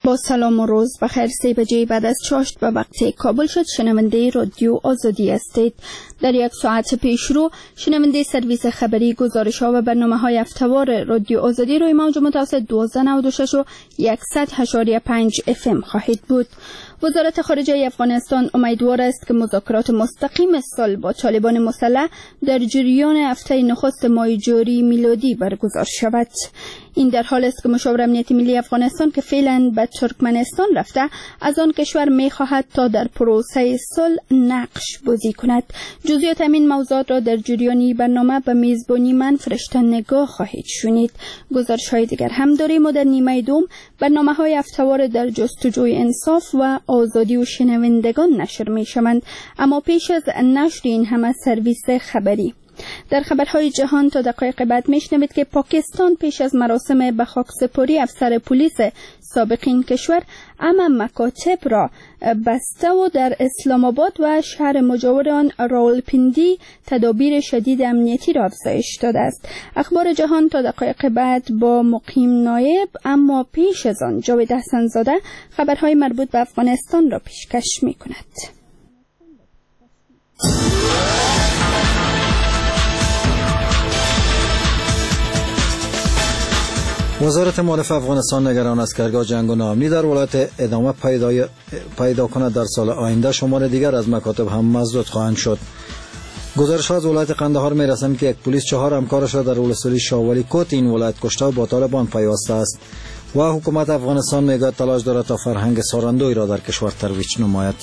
با سلام و روز بخیر. 3 بجه بعد از چاشت به وقت کابل شد. شنونده رادیو آزادی هستید. در یک ساعت پیش رو شنونده سرویس خبری، گزارش‌ها و برنامه‌های هفته‌وار رادیو آزادی روی موج متوسط 1296 و 100.5 FM خواهید بود. وزارت خارجه افغانستان امیدوار است که مذاکرات مستقیم سال با طالبان مسلح در جریان هفته نخست ماه جاری میلادی برگزار شود. این در حال است که مشاور امنیتی ملی افغانستان که فعلا به ترکمنستان رفته، از آن کشور می‌خواهد تا در پروسه صلح نقش بازی کند. جزئیات این موضوعات را در جریانی برنامه به میزبانی من فرشته نگاه خواهید شنید. گزارش‌های دیگر هم داریم و در نیمه دوم برنامه‌های هفته‌وار در جستجوی انصاف و آزادی و شنوندگان نشر می‌شوند. اما پیش از نشر این همه سرویس خبری. در خبرهای جهان تا دقایق بعد میشنوید که پاکستان پیش از مراسم به خاکسپاری افسر پلیس سابق این کشور مکاتب را بسته و در اسلام آباد و شهر مجاور آن راولپندی تدابیر شدید امنیتی را افزایش داده است. اخبار جهان تا دقایق بعد با مقیم نایب. اما پیش از آن جاوید حسن زاده خبرهای مربوط به افغانستان را پیشکش می‌کند. وزارت معارف افغانستان نگران است که هرگاه جنگ و ناامنی در ولایت ادامه پیدا کند در سال آینده شمار دیگر از مکاتب هم مسدود خواهند شد. گزارش‌ها از ولایت قندهار می‌رسند که یک پلیس 4 همکارش را در ولسوالی شاولی کوت این ولایت کشته و با طالبان پیوسته است و حکومت افغانستان می‌گوید تلاش دارد تا فرهنگ ساراندوی را در کشور ترویج نماید.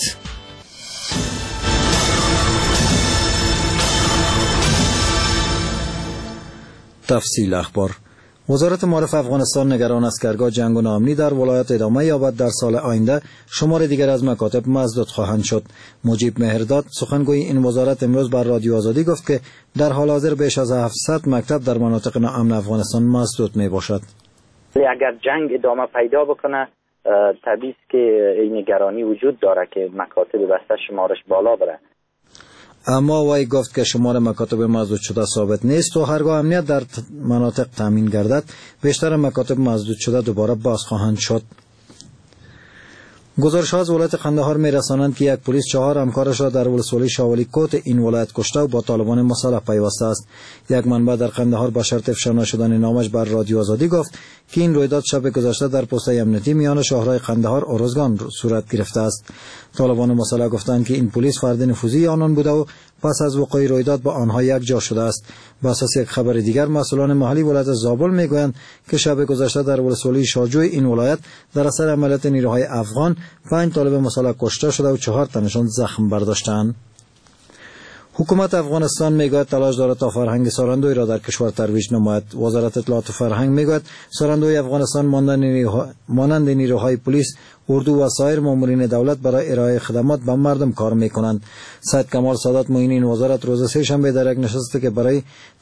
تفصیل اخبار. وزارت معارف افغانستان نگران است که هرگاه جنگ و ناامنی در ولایت ادامه یابد در سال آینده شمار دیگر از مکاتب مسدود خواهند شد. مجیب مهرداد سخنگوی این وزارت امروز بر رادیو آزادی گفت که در حال حاضر بیش از 700 مکتب در مناطق ناامن افغانستان مسدود می باشد. اگر جنگ ادامه پیدا بکنه طبیعی است که این نگرانی وجود داره که مکاتب بسته شمارش بالا بره. اما وی گفت که شمار مکاتب مسدود شده ثابت نیست و هرگاه امنیت در مناطق تامین گردد بیشتر مکاتب مسدود شده دوباره باز خواهند شد. گزارش‌ها از ولایت قندهار می‌رسانند که یک پلیس 4 همکارش را در ولسوالی شاولی کوت این ولایت کشته و با طالبان مسلح پیوسته است. یک منبع در قندهار با شرط افشا نشدن نامش بر رادیو آزادی گفت که این رویداد شب گذشته در پست امنیتی میان شاهراه قندهار ارزگان صورت گرفته است. طالبان مسلح گفتند که این پلیس فرد نفوذی آنان بوده و پس از وقوع رویداد با آنها یک جا شده است. با اساس یک خبر دیگر مسئولان محلی ولایت زابل میگویند که شب گذشته در ولسوالی شاجوی این ولایت در اثر عملیات نیروهای افغان 5 طالب مسلح کشته شده و 4 تنشان زخم برداشتند. حکومت افغانستان میگوید تلاش دارد تا فرهنگ ساراندوی را در کشور ترویج نماید. وزارت اطلاعات و فرهنگ میگوید ساراندوی افغانستان مانند نیروهای پلیس، اردو و سایر مامورین دولت برای ارائه خدمات به مردم کار میکنند. سید کمال سادات معین این وزارت روز سه‌شنبه در یک نشستی که برای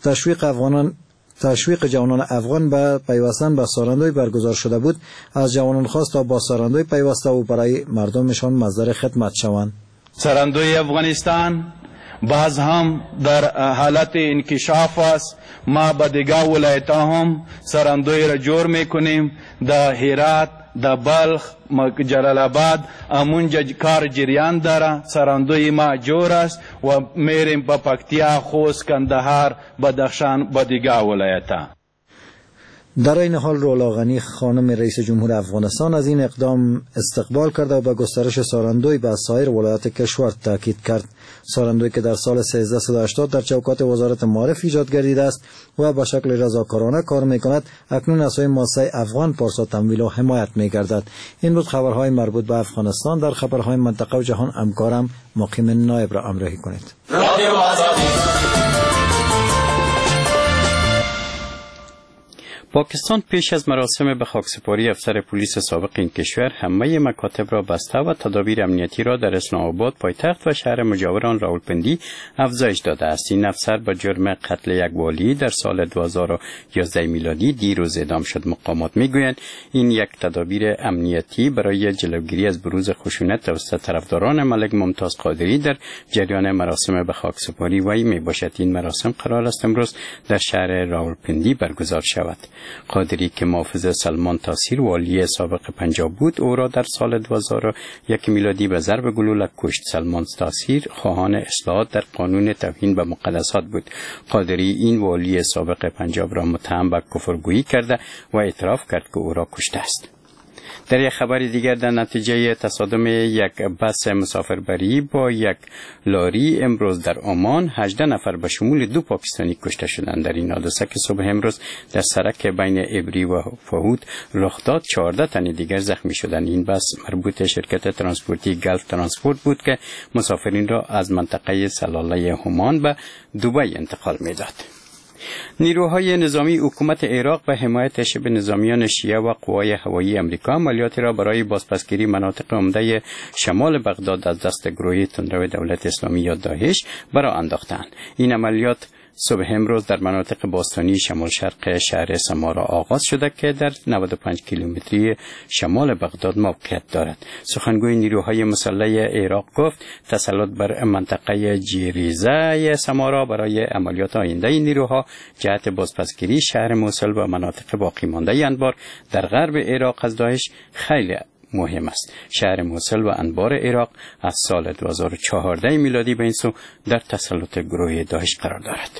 تشویق جوانان افغان به پیوستن به ساراندوی برگزار شده بود از جوانان خواست تا با ساراندوی پیوسته و برای مردمشان مصدر خدمت شوند. ساراندوی افغانستان باز هم در حالت انکشاف است. ما به دیگر ولایت هم ساراندوی را جور میکنیم. در هرات، در بلخ، جلال آباد امونجا کار جریان داره. ساراندوی ما جور است و میریم به پکتیا، خوست، کندهار، بدخشان به دیگر ولایت ها. در این حال رولا غنی خانم رئیس جمهور افغانستان از این اقدام استقبال کرد و به گسترش ساراندوی به سایر ولایات کشور تاکید کرد. ساراندوی که در سال 1380 در چوکات وزارت معارف ایجاد گردیده است و به شکل رضاکارانه کار می‌کند، اکنون از سوی مؤسسه افغان پارسا تمویل و حمایت می‌گردد. این بود خبرهای مربوط به افغانستان. در خبرهای منطقه و جهان همکارم مقیم نایب را همراهی کنید. پاکستان پیش از مراسم به خاکسپاری افسر پلیس سابق این کشور همه مکاتب را بسته و تدابیر امنیتی را در اسلام آباد پایتخت و شهر مجاور آن راولپندی افزایش داده است. این افسر با جرم قتل یک والی در سال 2011 میلادی دیروز اعدام شد. مقامات میگویند این یک تدابیر امنیتی برای جلوگیری از بروز خشونت توسط طرفداران ملک ممتاز قادری در جریان مراسم به خاکسپاری وی می باشد. این مراسم قرار است امروز در شهر راولپندی برگزار شود. قادری که محافظ سلمان تاثیر والی سابق پنجاب بود، او را در سال 2001 میلادی به ضرب گلوله کشت. سلمان تاثیر خواهان اصلاحات در قانون توهین به مقدسات بود. قادری این والی سابق پنجاب را متهم به کفرگویی کرده و اعتراف کرد که او را کشته است. در یک خبر دیگر، در نتیجه تصادم یک بس مسافربری با یک لاری امروز در عمان 18 نفر به شمول 2 پاکستانی کشته شدند. در این حادثه که صبح امروز در سرک بین ابری و فهود رخ داد، 14 تن دیگر زخمی شدند. این بس مربوط شرکت ترانسپورتی گلف ترانسپورت بود که مسافرین را از منطقه سلاله عمان به دبی انتقال می‌داد. نیروهای نظامی حکومت عراق به حمایت شبه نظامیان شیعه و قوای هوایی امریکا عملیاتی را برای بازپسگیری مناطق عمده شمال بغداد از دست گروه تندرو دولت اسلامی یا داعش برآ انداختند. این عملیات صبح امروز در مناطق باستانی شمال شرق شهر سمارا آغاز شده که در 95 کیلومتری شمال بغداد موقعیت دارد. سخنگوی نیروهای مسلح عراق گفت تسلط بر منطقه جیریزه سمارا برای عملیات آینده این نیروها جهت بازپسگیری شهر موصل و مناطق باقی مانده انبار در غرب عراق از داعش خیلی مهم است. شهر موصل و انبار عراق از سال 2014 میلادی به این سو در تسلط گروه داعش قرار دارد.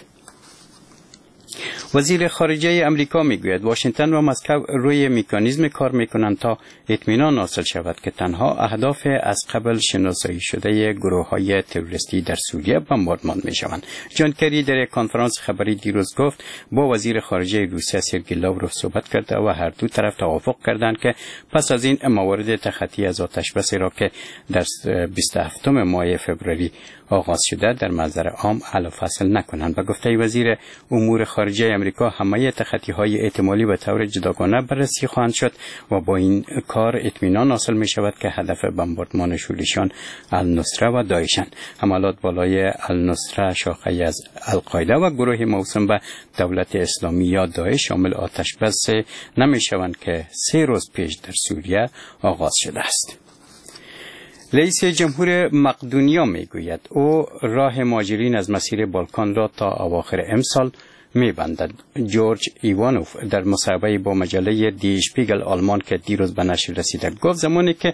وزیر خارجه امریکا میگوید واشنگتن و مسکو روی مکانیزم کار میکنند تا اطمینان حاصل شود که تنها اهداف از قبل شناسایی شده گروه‌های تروریستی در سوریه بمباردمان میشوند. جان کری در کنفرانس خبری دیروز گفت با وزیر خارجه روسیه سرگئی لاوروف صحبت کرده و هر دو طرف توافق کردند که پس از این موارد تخطی از آتشبس را که در 27 ماه فوریه آغاز شده در منظر عام حل و فصل نکنند. و گفته وزیر امور خارجه امریکا همه تخطی‌های احتمالی به طور جداگانه بررسی خواهند شد و با این کار اطمینان حاصل می شود که هدف بمباردمان شورشیان النصره و داعشند. حملات بالای النصره شاخه از القاعده و گروه موسوم به دولت اسلامی یا داعش شامل آتشبس نمی شوند که 3 روز پیش در سوریه آغاز شده است. رئیس جمهور مقدونیا میگوید او راه مهاجرین از مسیر بالکان را تا اواخر امسال میبندد. جورج ایوانوف در مصاحبه با مجله دی شپیگل آلمان که دیروز به نشر رسیده گفت زمانی که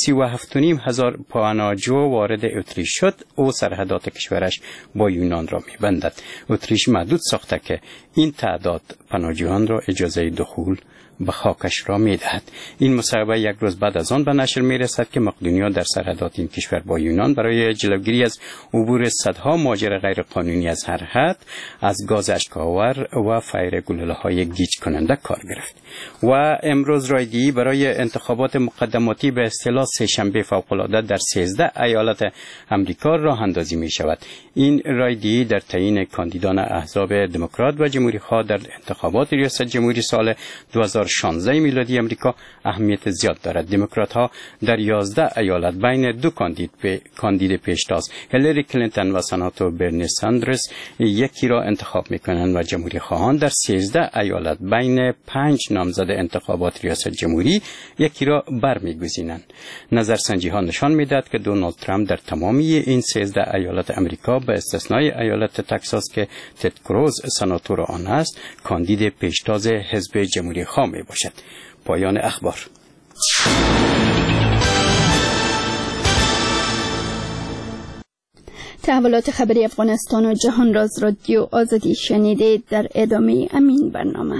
37,500 پناهجو وارد اتریش شد او سرحدات کشورش با یونان را میبندد. اتریش محدود ساخته که این تعداد پناهجویان را اجازه دخول به خاکش را میدهد. این مصاحبه یک روز بعد از آن به نشر میرسد که مقدونیا در سرحدات این کشور با یونان برای جلوگیری از عبور صدها مهاجر غیر قانونی از هر حد از گاز اشک‌آور و فیر گلوله‌های گیج کننده کار گرفت. و امروز رایده‌ای برای انتخابات مقدماتی به اصطلاح سه‌شنبه فوق‌العاده در 13 ایالت امریکا راه اندازی می شود. این رایده‌ای در تعیین کاندیدان احزاب دموکرات و جمهوری‌خواه در انتخابات ریاست جمهوری سال 2016 میلادی امریکا اهمیت زیاد دارد. دموکرات‌ها در 11 ایالت بین 2 کاندید پیشتاز هیلاری کلینتون و سناتور برنی ساندرز یکی را انتخاب می‌کنند و جمهوری‌خواهان در 13 ایالت بین 5 نامزد انتخابات ریاست جمهوری یکی را برمی‌گزینند. نظرسنجی‌ها نشان می‌دهد که دونالد ترامپ در تمامی این 13 ایالت امریکا به استثنای ایالت تگزاس که تد کروز سناتور آن است کاندید پیشتاز حزب جمهوری‌خواه میباشد. پایان اخبار. تحولات خبری افغانستان و جهان را از رادیو آزادی شنیدید. در ادامه امین برنامه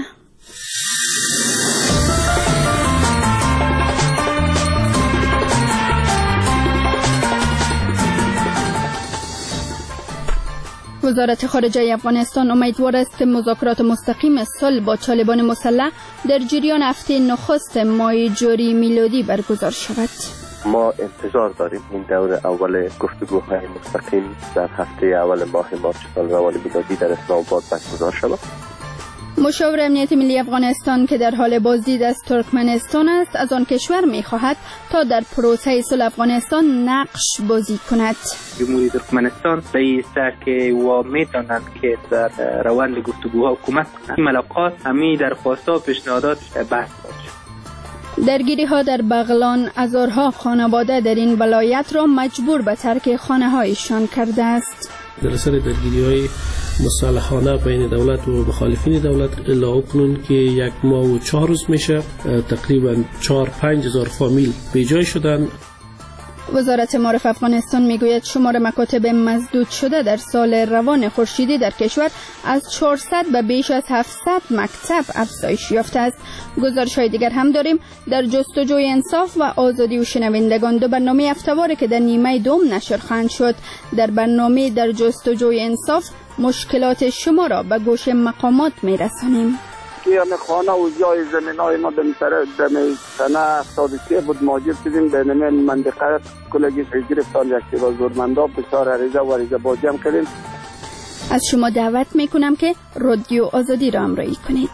وزارت خارجه افغانستان امیدوار است که مذاکرات مستقیم صلح با طالبان مسلح در جریان هفته نخست ماه جاری میلادی برگزار شود. ما انتظار داریم این دور اول گفتگوهای مستقیم در هفته اول ماه مارچ سال روان میلادی در اسلام آباد برگزار شود. مشاور امنیت ملی افغانستان که در حال بازدید از ترکمنستان است از آن کشور می‌خواهد تا در پروسه صلح افغانستان نقش بازی کند. جمهوری ترکمنستان بیسته که و میتونند که در روند گفتگوها کمک کنند. این ملاقات همین درخواست‌ها و پیشنهادات بحث شد. درگیری‌ها در بغلان هزارها خانواده در این ولایت را مجبور به ترک خانه‌هایشان کرده است. در اثر درگیری‌های مصالحانه بین دولت و مخالفین دولت الا کنون که 1 ماه و 4 روز میشه، تقریبا 4-5 هزار فامیل بیجای شدن. وزارت معارف افغانستان میگوید شمار مکاتب مسدود شده در سال روان خورشیدی در کشور از 400 به بیش از 700 مکتب افزایش یافته است. گزارش‌های دیگر هم داریم. در جستجوی انصاف و آزادی و شنوندگان، دو برنامه هفته‌واره که در نیمه دوم نشر خواهند شد. در برنامه در جستجوی انصاف مشکلات شما را به گوش مقامات میرسانیم. که خانه و جای زمینای ما در سنه 73 بود موجود شدیم در منطقه کلگی گرفتان یک زورمندا بسیار عریضه باجم کردیم. از شما دعوت میکنم که رادیو آزادی را همراهی کنید.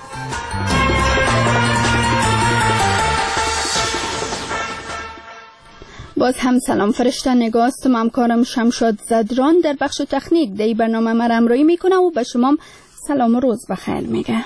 باز هم سلام، فرشته نگاست و همکارم شمشاد زدران در بخش تکنیک در برنامه ما همراهی میکنه و به شما سلام و روز بخیر میگه.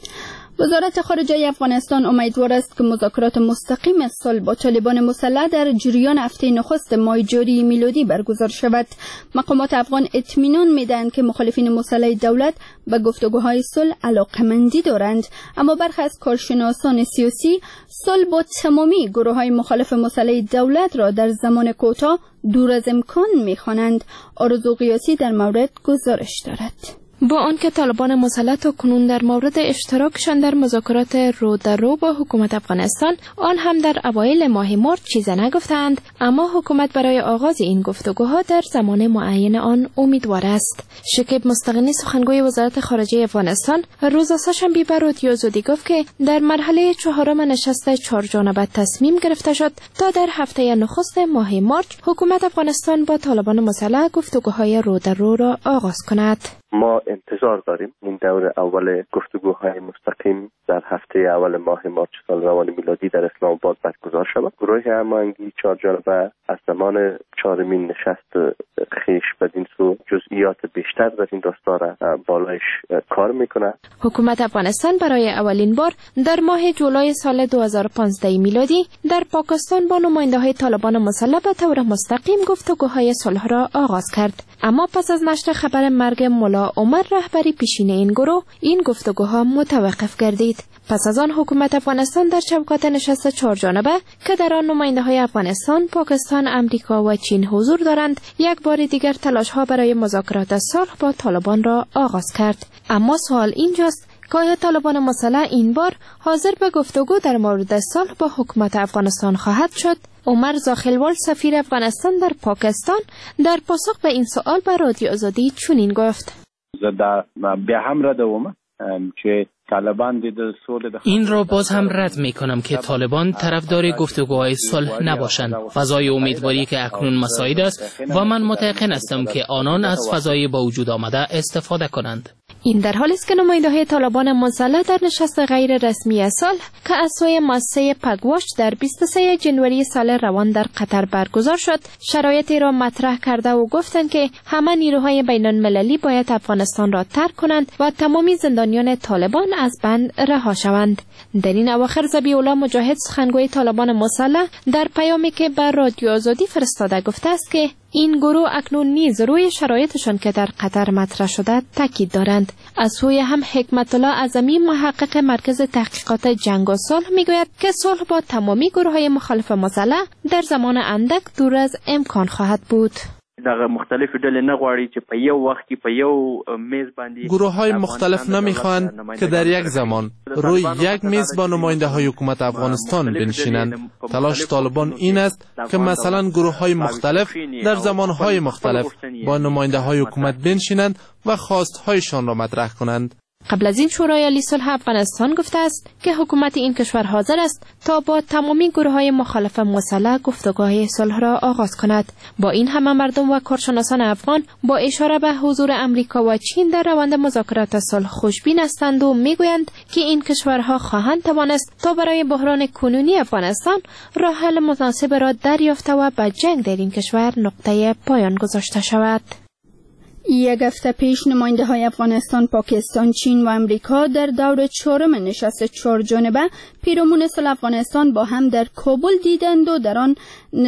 وزارت خارجه افغانستان امیدوار است که مذاکرات مستقیم صلح با طالبان مسلح در جریان هفته نخست ماه جاری میلادی برگزار شود. مقامات افغان اطمینان میدهند که مخالفین مسلح دولت به گفتگوهای صلح علاقه‌مندی دارند، اما برخی از کارشناسان سیاسی صلح با تمامی گروه‌های مخالف مسلح دولت را در زمان کوتاه دور از امکان می‌خوانند. آرزو قیاسی در مورد گزارش دارد. با آنکه طالبان مسلح تا کنون در مورد اشتراکشان در مذاکرات رو در رو با حکومت افغانستان آن هم در اوایل ماه مارچ چیزی نگفتند، اما حکومت برای آغاز این گفتگوها در زمان معین آن امیدوار است. شکیب مستغنی سخنگوی وزارت خارجه افغانستان روز سه‌شنبه به رادیو آزادی گفت که در مرحله 4 نشست 4 جانبه تصمیم گرفته شد تا در هفته نخست ماه مارچ حکومت افغانستان با طالبان مسلح گفتگوهای رو در رو را آغاز کند. ما انتظار داریم این دور اول گفتگوهای مستقیم در هفته اول ماه مارچ سال روان میلادی در اسلام آباد برگزار شود. گروه هماهنگی 4 جانبه از زمان 4مین نشست خیش بدین سو جزئیات بیشتر در این راستا را بالایش کار میکنه. حکومت افغانستان برای اولین بار در ماه جولای سال 2015 میلادی در پاکستان با نماینده‌های طالبان مسلح به طور مستقیم گفتگوهای صلح را آغاز کرد، اما پس از نشر خبر مرگ ملا عمر رهبری پیشین این گروه این گفتگوها متوقف گردید. پس از آن حکومت افغانستان در شبکات نشست 4 جانبه که در آن نماینده‌های افغانستان، پاکستان، امریکا و چین حضور دارند، یک بار دیگر تلاش‌ها برای مذاکرات صلح با طالبان را آغاز کرد. اما سوال اینجاست که آیا طالبان مسلح این بار حاضر به گفتگو در مورد صلح با حکومت افغانستان خواهد شد؟ عمر زاخلوال سفیر افغانستان در پاکستان در پاسخ به این سوال به رادیو آزادی چنین گفت: این را باز هم رد می کنم که طالبان طرفدار گفتگوهای صلح نباشند. فضای امیدواری که اکنون مساعد است و من متيقن هستم که آنان از فضای با وجود آمده استفاده کنند. این در حالی است که نماینده‌های طالبان مسلح در نشست غیر رسمی صلح که از سوی مؤسسه پگواش در 23 جنوری سال روان در قطر برگزار شد، شرایطی را مطرح کرده و گفتند که همه نیروهای بین‌المللی باید افغانستان را ترک کنند و تمامی زندانیان طالبان از بند رها شوند. در این اواخر ذبیح الله مجاهد سخنگوی طالبان مسلح در پیامی که بر رادیو آزادی فرستاده گفته است که این گروه اکنون نیز روی شرایطشان که در قطر مطرح شده تاکید دارند. از سوی هم حکمت الله اعظمی محقق مرکز تحقیقات جنگ و صلح میگوید که صلح با تمامی گروه‌های مخالف مسلح در زمان اندک دور از امکان خواهد بود. گروه‌های مختلف نمی‌خواهند که در یک زمان روی یک میز با نماینده‌های حکومت افغانستان بنشینند. تلاش طالبان این است که مثلا گروه‌های مختلف در زمان‌های مختلف با نماینده‌های حکومت بنشینند و خواست‌هایشان را مطرح کنند. قبل از این شورای عالی صلح افغانستان گفته است که حکومت این کشور حاضر است تا با تمامی گروه‌های مخالف مسلح گفتگوهای صلح را آغاز کند. با این همه مردم و کارشناسان افغان با اشاره به حضور امریکا و چین در روند مذاکرات صلح خوشبین هستند و میگویند که این کشورها خواهند توانست تا برای بحران کنونی افغانستان راه حل مناسب را دریافته و به جنگ در این کشور نقطه پایان گذاشته شود. یک هفته پیش نماینده های افغانستان، پاکستان، چین و امریکا در دور چهارم نشست 4 جانبه پیرامون صلح افغانستان با هم در کابل دیدند و در آن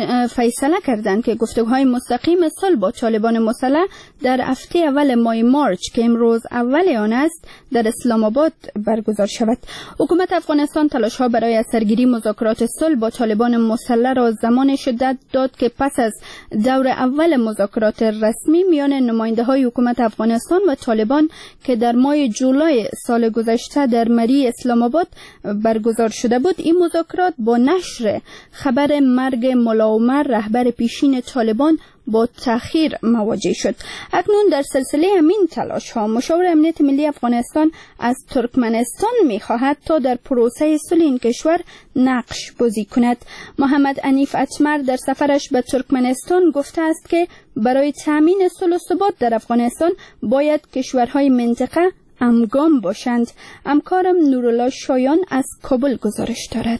فیصله کردند که گفتگوهای مستقیم صلح با طالبان مسلح در هفته اول ماه مارچ که امروز اول آن است در اسلام آباد برگزار شود. حکومت افغانستان تلاش‌ها برای سرگیری مذاکرات صلح با طالبان مسلح را زمان شدت داد که پس از دور اول مذاکرات رسمی میان نماینده‌های حکومت افغانستان و طالبان که در ماه جولای سال گذشته در مری اسلام آباد برگزار شده بود، این مذاکرات با نشر خبر مرگ ملا عمر رهبر پیشین طالبان با تأخیر مواجه شد. اکنون در سلسله همین تلاش ها مشاور امنیت ملی افغانستان از ترکمنستان می خواهد تا در پروسه صلح این کشور نقش بازی کند. محمد عنیف اتمر در سفرش به ترکمنستان گفته است که برای تامین صلح و ثبات در افغانستان باید کشورهای منطقه همگام باشند. همکارم نورالله شایان از کابل گزارش دارد.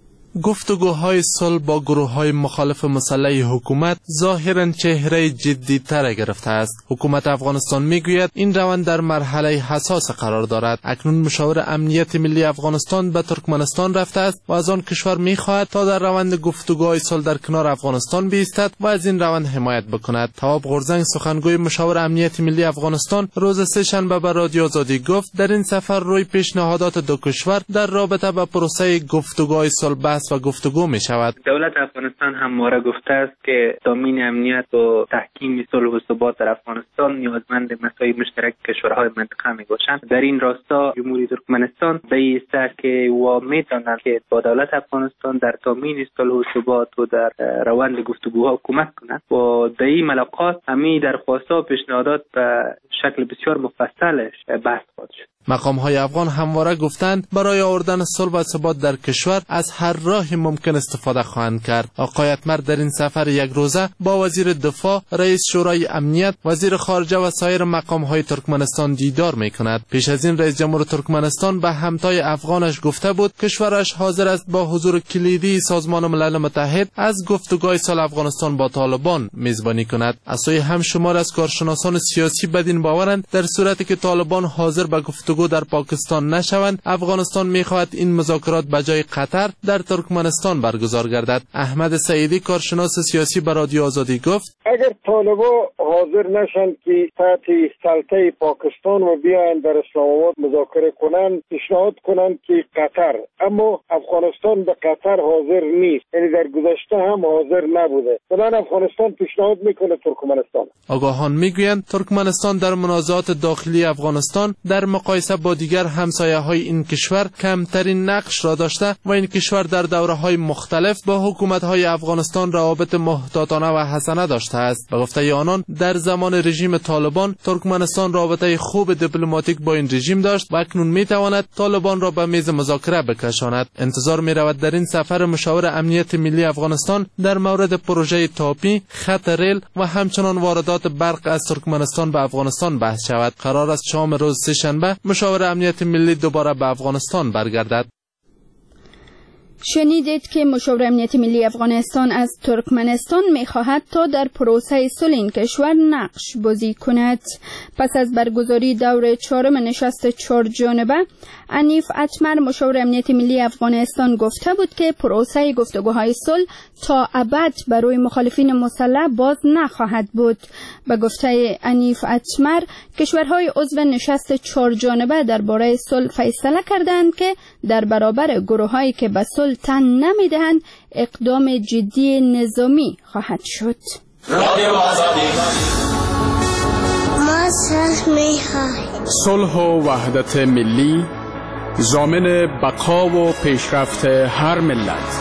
گفتگوهای صلح با گروه‌های مخالف مسلح حکومت ظاهراً چهره جدی‌تر گرفته است. حکومت افغانستان میگوید این روند در مرحله حساس قرار دارد. اکنون مشاور امنیت ملی افغانستان به ترکمنستان رفته است و از آن کشور می‌خواهد تا در روند گفتگوهای صلح در کنار افغانستان بایستد و از این روند حمایت بکند. تواب غورزنگ سخنگوی مشاور امنیت ملی افغانستان روز سه‌شنبه به رادیو آزادی گفت در این سفر روی پیشنهادات دو کشور در رابطه با پروسه گفتگوهای صلح و گفتگو می شود. دولت افغانستان همواره گفته است که تامین امنیت و تحکیم صلح و ثبات در افغانستان نیازمند مسائل مشترک کشورهای منطقه می باشند. در این راستا جمهوری ترکمنستان بایسته که می داند که با دولت افغانستان در تامین صلح و ثبات و در روند گفتگوها کمک کند و در این ملاقات همین درخواست‌ها و پیشنهادات به شکل بسیار مفصلش بحث خواهد شد. مقام‌های افغان همواره گفتند برای آوردن صلح و ثبات در کشور از هر راهی ممکن استفاده خواهند کرد. آقای اتمر در این سفر یک روزه با وزیر دفاع، رئیس شورای امنیت، وزیر خارجه و سایر مقام‌های ترکمنستان دیدار می‌کند. پیش از این رئیس جمهور ترکمنستان به همتای افغانش گفته بود کشورش حاضر است با حضور کلیدی سازمان ملل متحد از گفتگوهای صلح افغانستان با طالبان میزبانی کند. از سوی هم شمار از کارشناسان سیاسی بدین باورند در صورتی که طالبان حاضر به گفتگو در پاکستان نشوند، افغانستان می‌خواهد این مذاکرات به جای قطر در ترکمنستان برگزار گردد. احمد سعیدی کارشناس سیاسی به رادیو آزادی گفت اگر طالبان حاضر نشن که تحت سلطه پاکستان و بیاین در اسلام آباد مذاکره کنن، پیشنهاد کنن که قطر، اما افغانستان به قطر حاضر نیست، یعنی در گذشته هم حاضر نبوده. بنابراین افغانستان پیشنهاد میکنه ترکمنستان. آگاهان میگویند ترکمنستان در منازعات داخلی افغانستان در مقایسه با دیگر همسایه‌های این کشور کمترین نقش را داشته و این کشور در دوره‌های مختلف با حکومت‌های افغانستان روابط محتاطانه و حسنه داشته است. به گفته آنان در زمان رژیم طالبان ترکمنستان رابطه خوب دیپلماتیک با این رژیم داشت و اکنون می‌تواند طالبان را به میز مذاکره بکشاند. انتظار می‌رود در این سفر مشاور امنیت ملی افغانستان در مورد پروژه تاپی، خط ریل و همچنان واردات برق از ترکمنستان به افغانستان بحث شود. قرار است شام روز سه‌شنبه مشاور امنیت ملی دوباره به افغانستان برگردد. شنیدید که مشاور امنیت ملی افغانستان از ترکمنستان می‌خواهد تا در پروسه صلح این کشور نقش بازی کند. پس از برگزاری دور 4 نشست 4 جانبه، عنیف اتمر مشاور امنیت ملی افغانستان گفته بود که پروسه گفتگوهای صلح تا ابد برای مخالفین مسلح باز نخواهد بود. به گفته عنیف اتمر، کشورهای عضو نشست 4 جانبه درباره صلح فیصله کردند که در برابر گروهایی که به صلح تن نمیدهند اقدام جدی نظامی خواهد شد. ما صلح می‌خواهیم. صلح و وحدت ملی ضامن بقا و پیشرفت هر ملت.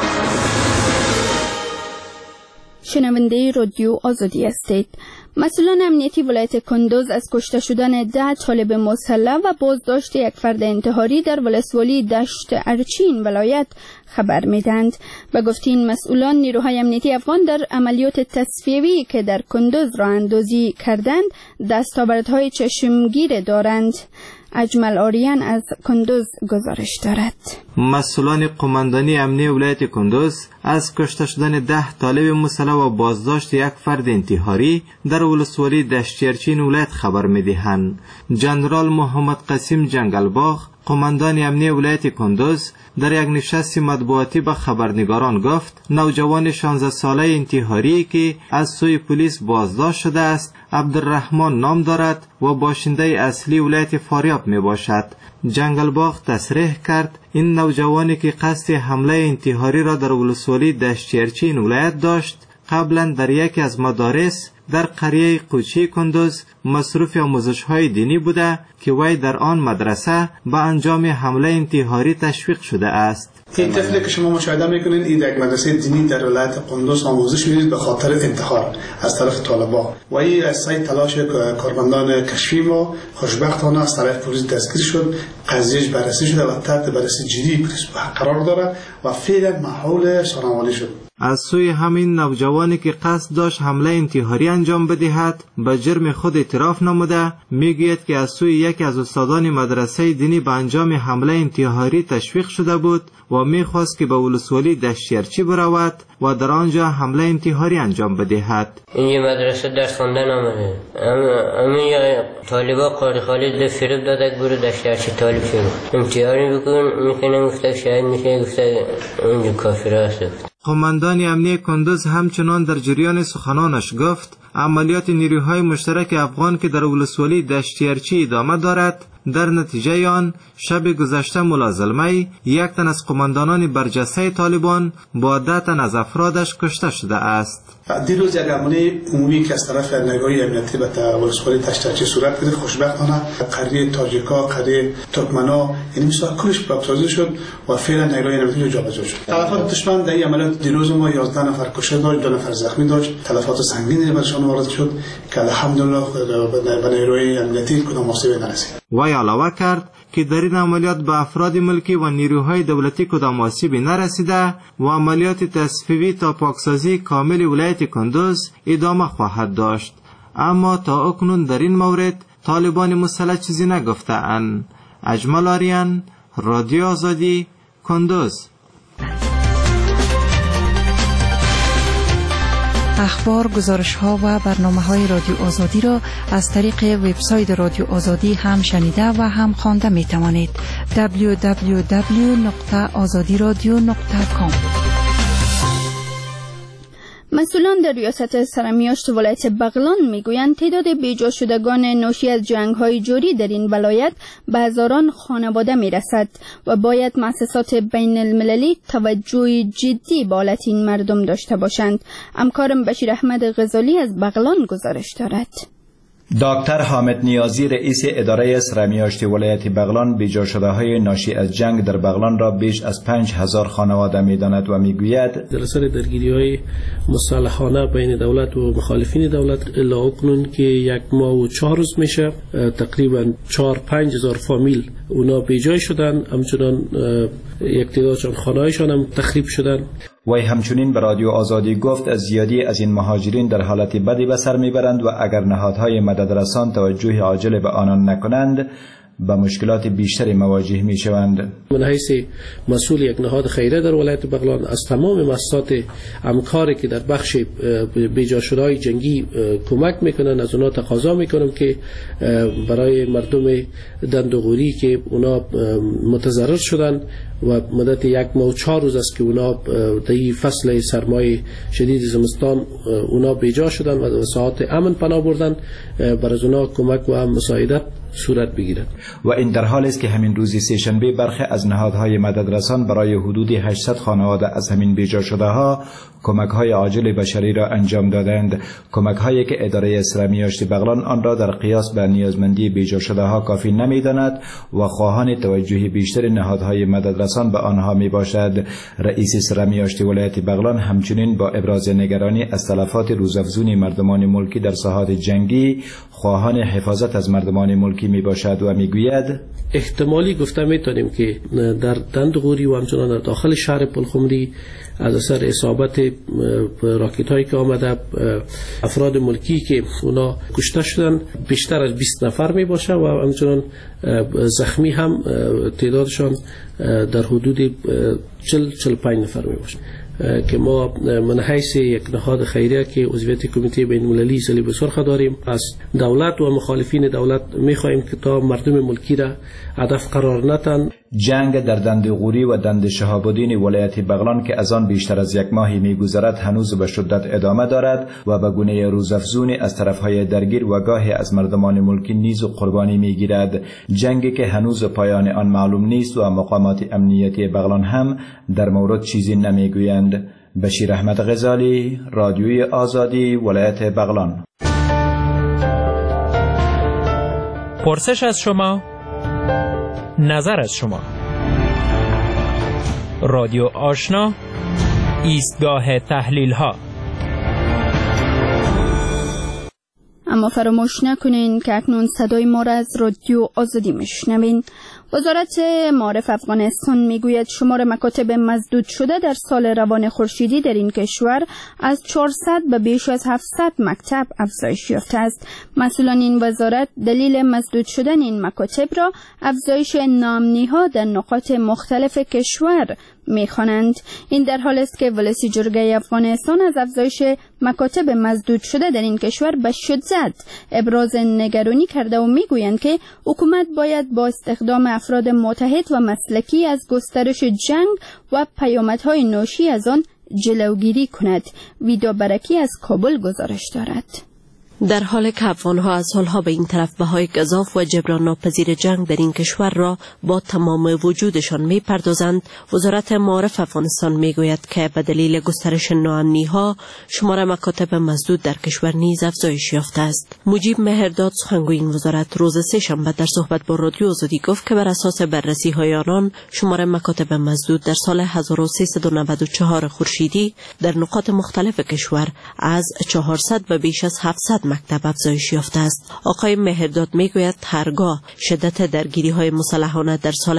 شنونده رادیو آزادی هستید. مسئولان امنیتی ولایت کندوز از کشته شدن 10 طالب مسلح و بازداشت یک فرد انتحاری در ولسوالی دشت ارچین ولایت خبر میدند. به گفته این مسئولان، نیروهای امنیتی افغان در عملیات تصفیه‌ای که در کندوز راه اندازی کردند دستاوردهای چشمگیر دارند. اجمل آریان از کندوز گزارش دارد. مسئولان قماندانی امنیه ولایت کندوز از کشته شدن 10 طالب مسلح و بازداشت یک فرد انتحاری در ولسوالی دشتیرچین ولایت خبر می‌دهند. جنرال محمد قاسم جنگلباغ قماندان امنیه ولایت کندوز در یک نشست مطبوعاتی به خبرنگاران گفت نوجوان 16 ساله انتحاری که از سوی پلیس بازداشت شده است عبدالرحمن نام دارد و باشنده اصلی ولایت فاریاب می باشد. جنگلباغ تصریح کرد این نوجوانی که قصد حمله انتحاری را در ولسوالی دشتیرچین ولایت داشت قبلا در یکی از مدارس در قریه قوچی کندوز مصروف آموزش‌های دینی بوده که وی در آن مدرسه به انجام حمله انتحاری تشویق شده است. این طفلی که شما مشاهده میکنین این یک مدرسه دینی در ولایت قندوز آموزش می‌دید به خاطر انتحار از طرف طالبان و این از سعی تلاش کارمندان کشفی ما خوشبختانه از طرف پلیس دستگیر شد. قضیهش بررسی شده و تحت بررسی جدی پلیس قرار داره و فعلا محول سرنوشت شد. از سوی همین نوجوانی که قصد داشت حمله انتحاری انجام بدهد به جرم خود اعتراف نموده میگوید که از سوی یکی از استادان مدرسه دینی به انجام حمله انتحاری تشویق شده بود و میخواست که به ولسوالی دشتیرچی برود و در آنجا حمله انتحاری انجام بدهد. این مدرسه درس خواندن آمده اما یا طالبا قاری خالد فریب داده برو دشتیرچی طالب شد انتحاری بکن میکنه گفته شاید میشه گفته اونجا کافر است. قماندان امنیه کندوز همچنان در جریان سخنانش گفت عملیات نیروهای مشترک افغان که در ولسوالی دشتیرچی ادامه دارد در نتیجه آن شب گذشته ملازمه یک تن از قماندانان برجسته طالبان با 10 تن از افرادش کشته شده است. دیروز یک عملیه عمومی که از طرف نگاه امنیتی به ولسوالی دشتیرچی صورت گرفت خوشبختانه قریه تاجیکا قریه ترکمنا این مثلا کلش بابسازی شد و فعلا نگاه امنیتی جابجا شد. تلفات دشمن در این عملیات دیروز ما 11 نفر کشته داشت 2 نفر زخمی داشت تلفات سنگینی برشان وارد شد که الحمدلله به نیروی امنیتی کدام آسیبی نرسید. وی علاوه کرد که در این عملیات به افراد ملکی و نیروهای دولتی کدام آسیبی نرسیده و عملیات تصفیوی تا پاکسازی کامل ولایت کندوز ادامه خواهد داشت. اما تا اکنون در این مورد طالبان مسلح چیزی نگفته اند. اجمل آریان، رادیو آزادی، کندوز. اخبار، گزارش‌ها و برنامه‌های رادیو آزادی را از طریق وبسایت رادیو آزادی هم شنیده و هم خوانده می‌توانید. www.azadiradio.com. مسئولان در ریاست سرمیاشت ولایت بغلان میگویند تعداد بیجا شدگان ناشی از جنگ‌های جاری در این ولایت به هزاران خانواده میرسد و باید مؤسسات بین المللی توجه جدی به حالت این مردم داشته باشند. همکارم بشیر احمد غزالی از بغلان گزارش دارد. دکتر حامد نیازی رئیس اداره سرمیاشت ولایت بغلان بیجا شده های ناشی از جنگ در بغلان را بیش از 5000 خانواده می‌داند و میگوید در اثر درگیری‌های مسلحانه بین دولت و مخالفین دولت الا اکنون که 1 ماه و 4 روز میشه تقریبا 4-5 هزار فامیل اونا بیجای شدن، همچنان یک تعدادشان خانه‌هایشان هم تخریب شدن. وی همچنین به رادیو آزادی گفت از زیادی از این مهاجرین در حالت بدی به سر میبرند و اگر نهادهای مددرسان توجه عاجل به آنان نکنند با مشکلات بیشتری مواجه می شوند. من حیث مسئول یک نهاد خیریه در ولایت بغلان از تمام مؤسسات همکاری که در بخش بیجا شده‌های جنگی کمک میکنن از اونا تقاضا میکنم که برای مردم دندوغوری که اونا متضرر شدن و مدت 1 ماه و 4 روز است که اونا در فصل سرمای شدید زمستان اونا بیجا شدن و وساعت امن پناه بردن، برای اونا کمک و مساعدت صورت بگیرد. و این در حالی است که همین روز سه‌شنبه برخی از نهادهای مددرسان برای حدود 800 خانواده از همین بیجا شده ها کمک های عاجل بشری را انجام دادند. کمک هایی که اداره سرمیاشت بغلان آن را در قیاس به نیازمندی بیجا شده ها کافی نمی‌داند و خواهان توجه بیشتر نهادهای مددرسان به آنها می باشد. رئیس سرمیاشت ولایت بغلان همچنین با ابراز نگرانی از تلفات روزافزون مردمان ملکی در ساحات جنگی خواهان حفاظت از مردمان ملکی ملکی می باشد و می گوید احتمالی گفته میتونیم که در دندغوری و همچنان در داخل شهر پلخمری از اثر اصابت راکت هایی که آمده افراد ملکی که اونا کشته شدن بیشتر از 20 نفر می باشه و همچنان زخمی هم تعدادشان در حدود 40-45 نفر می باشه که ما من حیث یک نهاد خیریه که عضویت کمیته بین المللی صلیب سرخ داریم، از دولت و مخالفین دولت می‌خواهیم که تا مردم ملکی را هدف قرار ندن. جنگ در دندغوری و دند شهاب الدین ولایت بغلان که از آن بیشتر از یک ماهی می‌گذرد هنوز به شدت ادامه دارد و به گونه روزافزونی از طرف‌های درگیر و گاهی از مردمان ملکی نیز قربانی می‌گیرد. جنگی که هنوز پایان آن معلوم نیست و مقامات امنیتی بغلان هم در مورد چیزی نمی‌گویند. بشیر احمد غزالی، رادیوی آزادی، ولایت بغلان. پرسش از شما، نظر از شما. رادیو آشنا، ایستگاه تحلیل ها. اما فراموش نکنین که اکنون صدای ما را از رادیو آزادی میشنوین. وزارت معارف افغانستان میگوید شمار مکاتب مسدود شده در سال روان خورشیدی در این کشور از 400 به بیش از 700 مکتب افزایش یافته است. مسئولان این وزارت دلیل مسدود شدن این مکاتب را افزایش ناامنی‌ها در نقاط مختلف کشور می‌خوانند. این در حالی است که ولسی جرگه افغانستان از افزایش مکاتب مسدود شده در این کشور به شدت ابراز نگرانی کرده و میگویند که حکومت باید با استخدام افراد متحد و مسلکی از گسترش جنگ و پیامدهای ناشی از آن جلوگیری کند. ویدا برکی از کابل گزارش دارد. در حالی که افغان‌ها از سالها به این طرف بهای گزاف و جبران ناپذیر جنگ در این کشور را با تمام وجودشان می‌پردازند، وزارت معارف افغانستان می‌گوید که به دلیل گسترش ناامنی‌ها شمار مکاتب مسدود در کشور نیز افزایش یافته است. مجیب مهرداد، سخنگوی این وزارت، روز سه‌شنبه در صحبت با رادیو آزادی گفت که بر اساس بررسی‌های آنان شمار مکاتب مسدود در سال 1394 خورشیدی در نقاط مختلف کشور از 400 به بیش از 700 مکتب افزایش یافته است. آقای مهرداد میگوید هرگاه شدت درگیری‌های مسلحانه در سال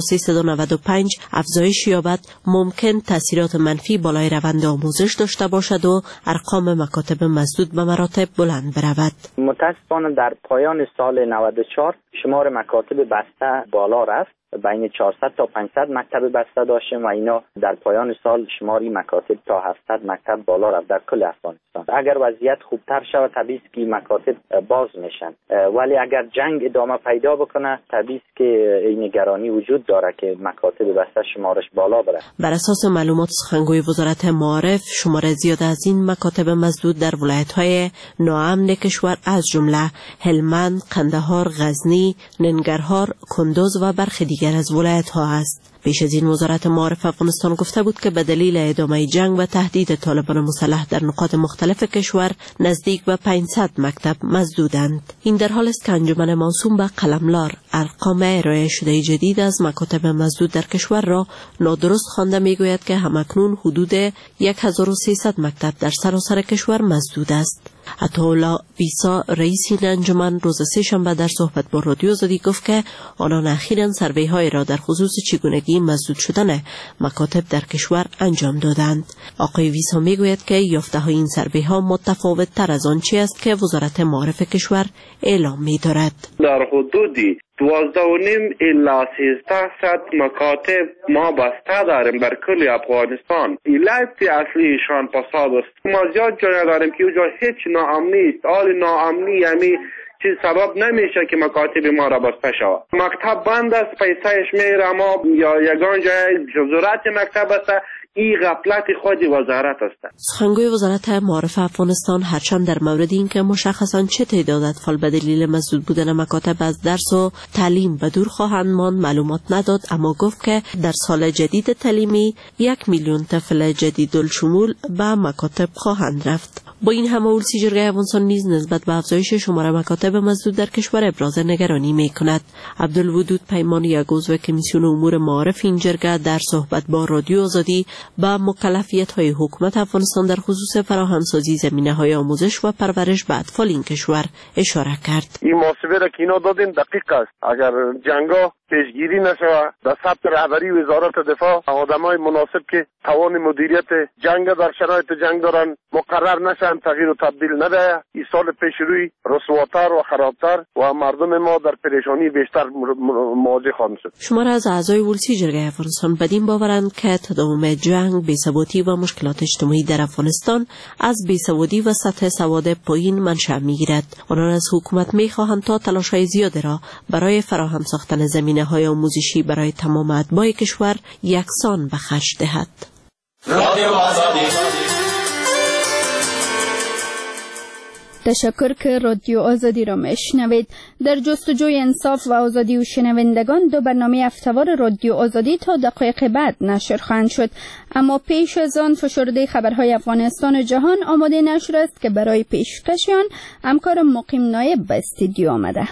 1395 افزایش یابد، ممکن تاثیرات منفی بالای روند آموزش داشته باشد و ارقام مکاتب مسدود به مراتب بلند برود. متاسفانه در پایان سال 94 شمار مکاتب بسته بالا رفت. بین 400 تا 500 مکتب بسته داشتیم و اینا در پایان سال شماری مکاتب تا 700 مکتب بالا رفت در کل افغانستان. اگر وضعیت خوبتر شود طبیعی است که مکاتب باز میشن، ولی اگر جنگ ادامه پیدا بکنه طبیعی است که این نگرانی وجود داره که مکاتب بسته شمارش بالا بره. بر اساس معلومات سخنگوی وزارت معارف، شمار زیاد از این مکاتب مسدود در ولایت‌های ناامن کشور از جمله هلمند، قندهار، غزنی، ننگرهار، کندوز و برخی دیگر از ولایت‌ها است. پیش از این وزارت معارف افغانستان گفته بود که به دلیل ادامه جنگ و تهدید طالبان مسلح در نقاط مختلف کشور نزدیک به 500 مکتب مسدودند. این در حالی است که انجمن موسوم به قلملار ارقام ارائه شده جدید از مکاتب مسدود در کشور را نادرست خوانده میگوید که همکنون حدود 1300 مکتب در سراسر کشور مسدود است. عطاالله بیسا، رئیس این انجمن، روز سه‌شنبه در صحبت با رادیو آزادی گفت که آنان اخیراً سروی‌های را در خصوص چگونگی مسدود شدن مکاتب در کشور انجام دادند. آقای ویسا میگوید که یافته‌های این سروی‌ها متفاوت تر از آنچه است که وزارت معارف کشور اعلام می‌دارد. در حدود 12.5 الی 1300 مکاتب ما بسته داریم در کل افغانستان. علت اصلیشان فساد است. ما زیاد جای داریم که اونجا هیچ ناامنی است. حال ناامنی یعنی چیز سبب نمیشه که مکاتب ما را بسته شود. مکتب بند است، پیسهش میره، ما یا یگان جای ضرورت مکتب است. این غفلت خود وزارت است. سخنگوی وزارت معارف افغانستان هرچند در مورد اینکه مشخصاً چه تعداد اطفال به دلیل مسدود بودن مکاتب از درس و تعلیم به دور خواهند ماند معلومات نداد، اما گفت که در سال جدید تعلیمی 1 میلیون طفل جدیدالشمول به مکاتب خواهند رفت. با این همه ولسی جرگه افغانستان نیز نسبت به افزایش شمار مکاتب مسدود در کشور ابراز نگرانی می‌کند. عبدالودود پیمان یک عضو کمیسیون امور معارف این جرگه در صحبت با رادیو آزادی به مکلفیت‌های حکومت افغانستان در خصوص فراهمسازی زمینه‌های آموزش و پرورش به اطفال این کشور اشاره کرد. این محاسبه را که اینا دادیم دقیق است. اگر جنگا پیشگیری نشود در سطح رهبری وزارت دفاع آدمای مناسب که توان مدیریت جنگ در شرایط جنگ دارن مقرر نشن تغییر و تبدیل نده، این سال پیش روی رسواتر و خرابتر و مردم ما در پریشانی بیشتر مواجه خواهند شد. شمار از اعضای ولسی جرگه افغانستان بدین باورند که تداوم جنگ، بی‌ثباتی و مشکلات اجتماعی در افغانستان از بی‌سوادی و سطح سواد پایین منشأ می‌گیرد. آنان از حکومت می‌خواهند تا تلاش‌های زیادی را برای فراهم ساختن زمینه‌های آموزشی برای تمام اتباع کشور یکسان به خرج دهد. تشکر که رادیو آزادی را میشنوید. در جستجوی انصاف و آزادی و شنوندگان دو برنامه هفته‌وار رادیو آزادی تا دقایق بعد نشر خواهند شد، اما پیش از آن فشرده خبرهای افغانستان و جهان آماده نشر است که برای پیشکش آن همکار مقیم نایب به استودیو آمده.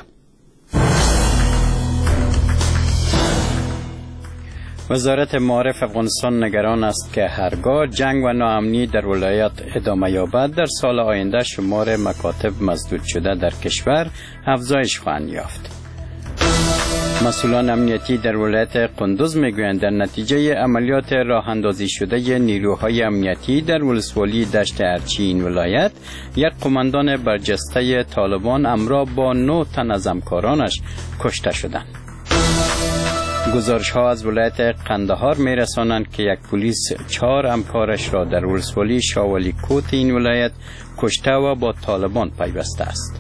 وزارت معارف افغانستان نگران است که هرگاه جنگ و ناامنی در ولایت ادامه یابد در سال آینده شمار مکاتب مسدود شده در کشور افزایش خواهد یافت. مسئولان امنیتی در ولایت قندوز میگویند در نتیجه عملیات راه اندازی شده نیروهای امنیتی در ولسوالی دشت ارچی این ولایت یک قماندان برجسته طالبان همراه با 9 تن از همکارانش کشته شدند. گزارش ها از ولایت قندهار می رسانند که یک پلیس 4 همکارش را در ولسوالی شاولی کوت این ولایت کشته و با طالبان پیوسته است.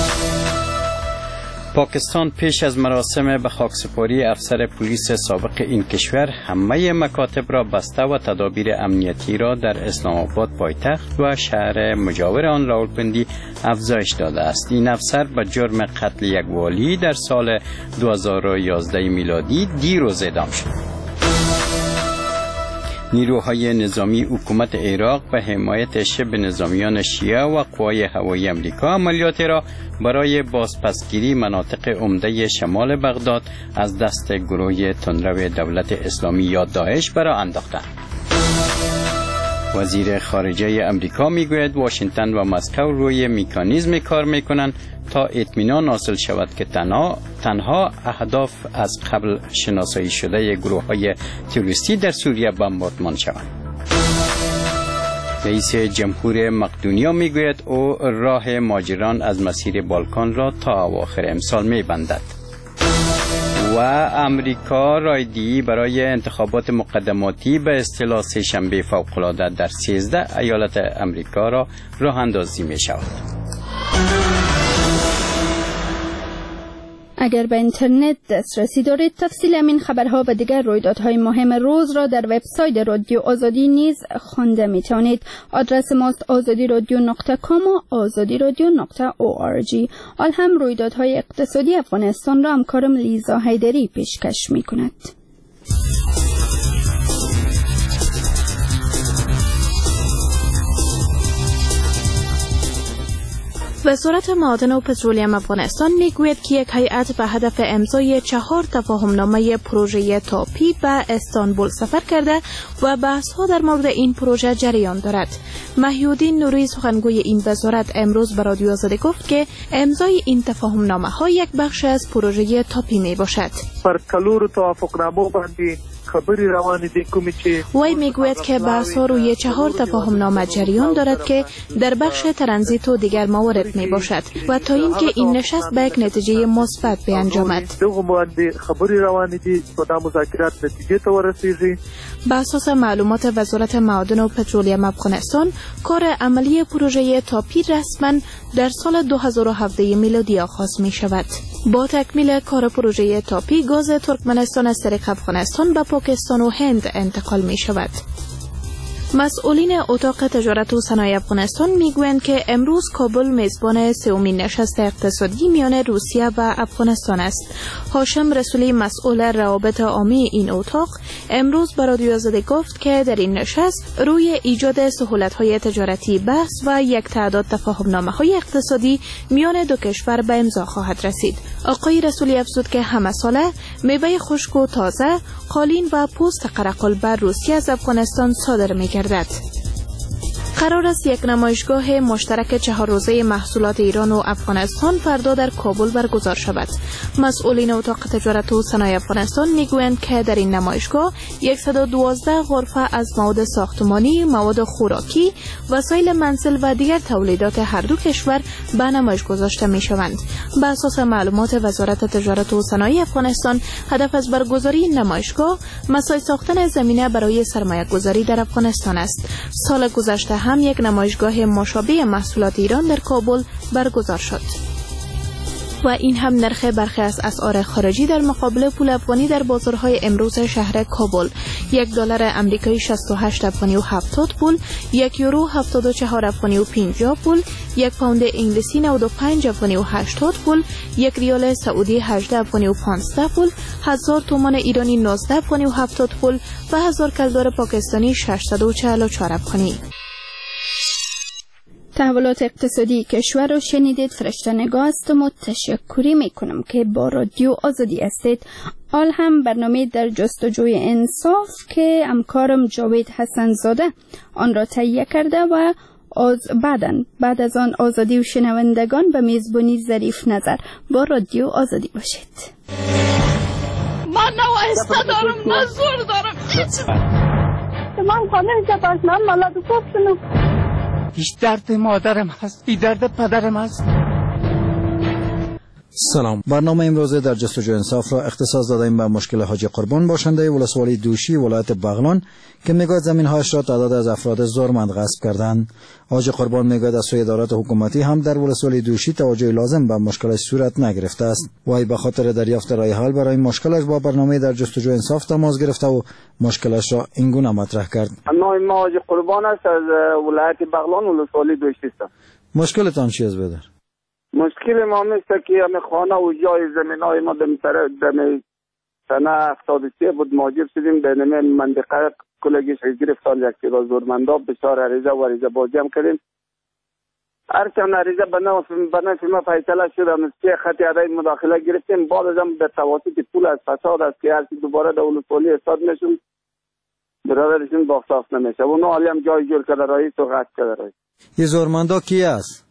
پاکستان پیش از مراسم به خاکسپاری افسر پلیس سابق این کشور همه مکاتب را بسته و تدابیر امنیتی را در اسلام آباد پایتخت و شهر مجاور آن راولپندی افزایش داده است. این افسر به جرم قتل یک والی در سال 2011 میلادی دیروز اعدام شد. نیروهای نظامی حکومت عراق به حمایت شبه نظامیان شیعه و قوای هوایی امریکا عملیات را برای بازپسگیری مناطق عمده شمال بغداد از دست گروه تندرو دولت اسلامی یا داعش برا انداختند. وزیر خارجه امریکا میگوید واشنگتن و مسکو روی مکانیزم کار میکنند تا اطمینان حاصل شود که تنها اهداف از قبل شناسایی شده گروه‌های تروریستی در سوریه بمباردمان شوند. رئیس جمهور مقدونیا میگوید او راه مهاجران از مسیر بالکان را تا اواخر امسال میبندد. و امریکا رایده‌ای برای انتخابات مقدماتی به اصطلاح سه‌شنبه فوق‌العاده در 13 ایالت امریکا را راه اندازی می شود. اگر به اینترنت دسترسی دارید تفصیل همین خبرها و دیگر رویدادهای مهم روز را در وبسایت رادیو آزادی نیز خوانده میتوانید. آدرس ماست azadi.radio.com و azadi.radio.org. حال هم رویدادهای اقتصادی افغانستان را همکارم لیزا حیدری پیشکش میکند. وزارت معادن و پترولیم افغانستان میگوید که یک هیئت به هدف امضای 4 تفاهمنامه پروژه تاپی به استانبول سفر کرده و بحث‌ها در مورد این پروژه جریان دارد. محیودین نوری سخنگوی این وزارت امروز به رادیو آزادی گفت که امضای این تفاهمنامه‌ها یک بخش از پروژه تاپی میباشد. پر کلور توافقنامه باندې خبری روان دي کومې چې وی میگوید که بحث‌ها روی 4 تفاهمنامه جریان دارد که در بخش ترانزیت و دیگر موارد می باشد و تا اینکه این نشست به یک نتیجه مثبت بیانجامد. دغه باندې خبری روان دي په دا مذاکرات نتیجه ته ورسیږي. بر اساس معلومات وزارت معادن و پترولیم افغانستان کار عملی پروژه تاپی رسما در سال 2017 میلادی آغاز می شود. با تکمیل کار پروژه تاپی گاز ترکمنستان از طریق افغانستان به پاکستان و هند انتقال می شود. مسئولین اتاق تجارت و صنایع افغانستان میگویند که امروز کابل میزبان سومین نشست اقتصادی میان روسیه و افغانستان است. هاشم رسولی مسئول روابط عامی این اتاق امروز به رادیو آزادی گفت که در این نشست روی ایجاد سهولت‌های تجارتی بحث و یک تعداد تفاهم‌نامه‌های اقتصادی میان دو کشور به امضا خواهد رسید. آقای رسولی افزود که همه ساله میوه خشک و تازه، قالین و پوست قرقل بر روسیه از افغانستان صادر می‌گردد. قرار است یک نمایشگاه مشترک 4 روزه محصولات ایران و افغانستان فردا در کابل برگزار شود. مسئولین اتاق تجارت و صنایع افغانستان میگویند که در این نمایشگاه 112 غرفه از مواد ساختمانی، مواد خوراکی، وسایل منزل و دیگر تولیدات هر دو کشور به نمایش گذاشته می شوند. بر اساس معلومات وزارت تجارت و صنایع افغانستان، هدف از برگزاری این نمایشگاه مساعد ساختن زمینه برای سرمایه گذاری در افغانستان است. سال گذشته هم یک نمایشگاه مشابه محصولات ایران در کابل برگزار شد. و این هم نرخ برخی از اسعار خارجی در مقابل پول افغانی در بازارهای امروز شهر کابل: $1 آمریکایی 68 افغانی و 70 پول، €1 74 افغانی و 50 پول، 1 پوند انگلیسی 95 افغانی و 80 پول، 1 ریال سعودی 18 افغانی و 15 پول، 1000 تومان ایرانی 19 افغانی و 70 پول و 1000 کلدار پاکستانی 644 افغانی. تحولات اقتصادی کشور رو شنیدید. فرشته نگاه است و متشکری میکنم که با رادیو آزادی هستید. آل هم برنامه در جستجوی انصاف که همکارم جاوید حسن زاده آن را تهیه کرده و بعد از آن آزادی و شنوندگان به میزبانی ظریف نظر. با رادیو آزادی باشید. من نوایسته دارم، من زور دارم. من خانه که پاشنم ملد خوب شنم. هیچ درد مادرم هست، بی درد پدرم هست. سلام. برنامه امروزه در جستجوی انصاف را اختصاص دادیم به مشکل حاجی قربان باشنده ولسوالی دوشی ولایت بغلان که میگوید زمین‌هایش را تعداد از افراد زورمند غصب کردند. حاجی قربان میگوید از سوی ادارات حکومتی هم در ولسوالی دوشی توجه لازم به مشکلش صورت نگرفته است. وای به خاطر دریافت راه حل برای مشکلش با برنامه در جستجوی انصاف تماس گرفته و مشکلش را اینگونه مطرح کرد. ما حاجی قربان است از ولایت بغلان ولسوالی دوشی است. مشکلتان چی است بدر؟ مشکل ما میسته که همه خانه و جای زمین های ما دم سنه 73 بود مهاجر شدیم در نمی منطقه کلگیش گرفتار یک تیرا زورمندا بسیار عریضه بازی هم کردیم. هرچند عریضه به نفع ما فیصله شد از که خط ادای مداخله گرفتیم. بعد از هم به تواسط پول از فساد است که هرچی دوباره در ولسوالی استاد نشون برادرشون باختاف نمیشه. اونو حالی هم جای جور کرده رئیس و قصد کرده رئیس. این زورمندا کی است؟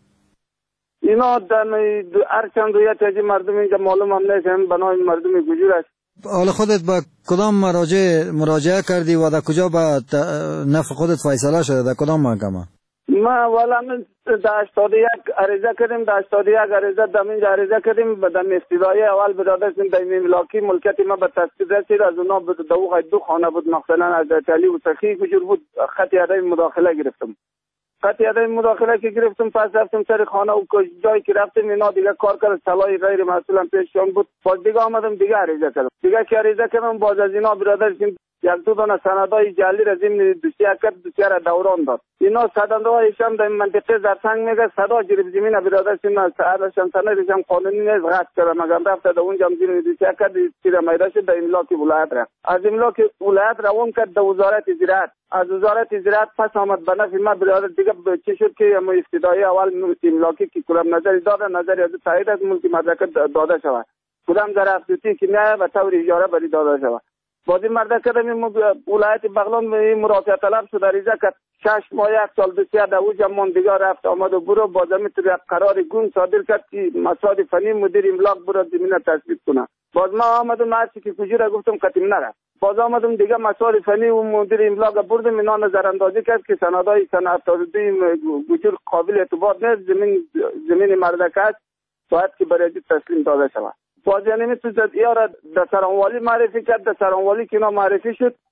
اینا هر چند رویت از مردم اینجا معلوم هم نیست، هم بنای مردم گجور است. حالا خودت با کدام مراجعه کردی و در کجا به نفع خودت فیصله شده؟ در کدام محکمه؟ ما والا من در 81 عریضه کردیم، در 81 عریضه دمینج عریضه کردیم. به دم استدای اول برادرشون در ملاکی ملکیت ما به تصدیق رسید. از اونا به دو خانه بود مثلا از علی و سخی گجور بود. خط ادای مداخله گرفتم. خط ادای مداخله که گرفتم پس رفتم سر خانه و جایی که رفتم اینا دیگه کار کرد صلاحی غیر مسئول هم پیششون بود. باز دیگه آمدم دیگه عریضه کردم. دیگه که عریضه کردم باز از اینا برادرشون یک دو دانه سندای جعلی را ضمن دوسیه را دوران داد. اینا سندایش هم در منطقه زرسنگ میگه صدا گرفت زمین برادرشون از سندش هم قانونی نیست غصب کرد. مگر رفت در اونجا زمین دوسیه کرد تیر میده شد در املاک ولایت رفت. از املاک ولایت روان کرد در وزارت زراعت. از وزارت زراعت پس آمد به نفع ما برادر دیگه چه شد که ما ابتدایی اول املاکی که کلام نظری داده نظری از تایید از ملکی مدرک داده شود. کدام ظرفیتی که نه به طور اجاره بری داده شود. بازی مرده کردم ولایت بغلان مرافعه طلب شد عریضه کرد 6 ماه 1 سال دوسیه در اوج من دیگه رفت آمد و برو باز میتونی قرار گون صادر کرد که مسائل فنی مدیر املاک برو زمینه تصویب کنه. باز ما آمدم هرچی که کجا گفتم قطعی نرفت. باز آمدم دیگه مسائل فنی و مدیر املاک بردم اینا نظر اندازی کرد که سندای سنه 72 گجور قابل اعتبار نیست. زمین مردک است باید که برای تسلیم داده شود. باز یعنی میتونید یا را در سرانوالی معرفی کرد. در سرانوالی که اینا معرفی شد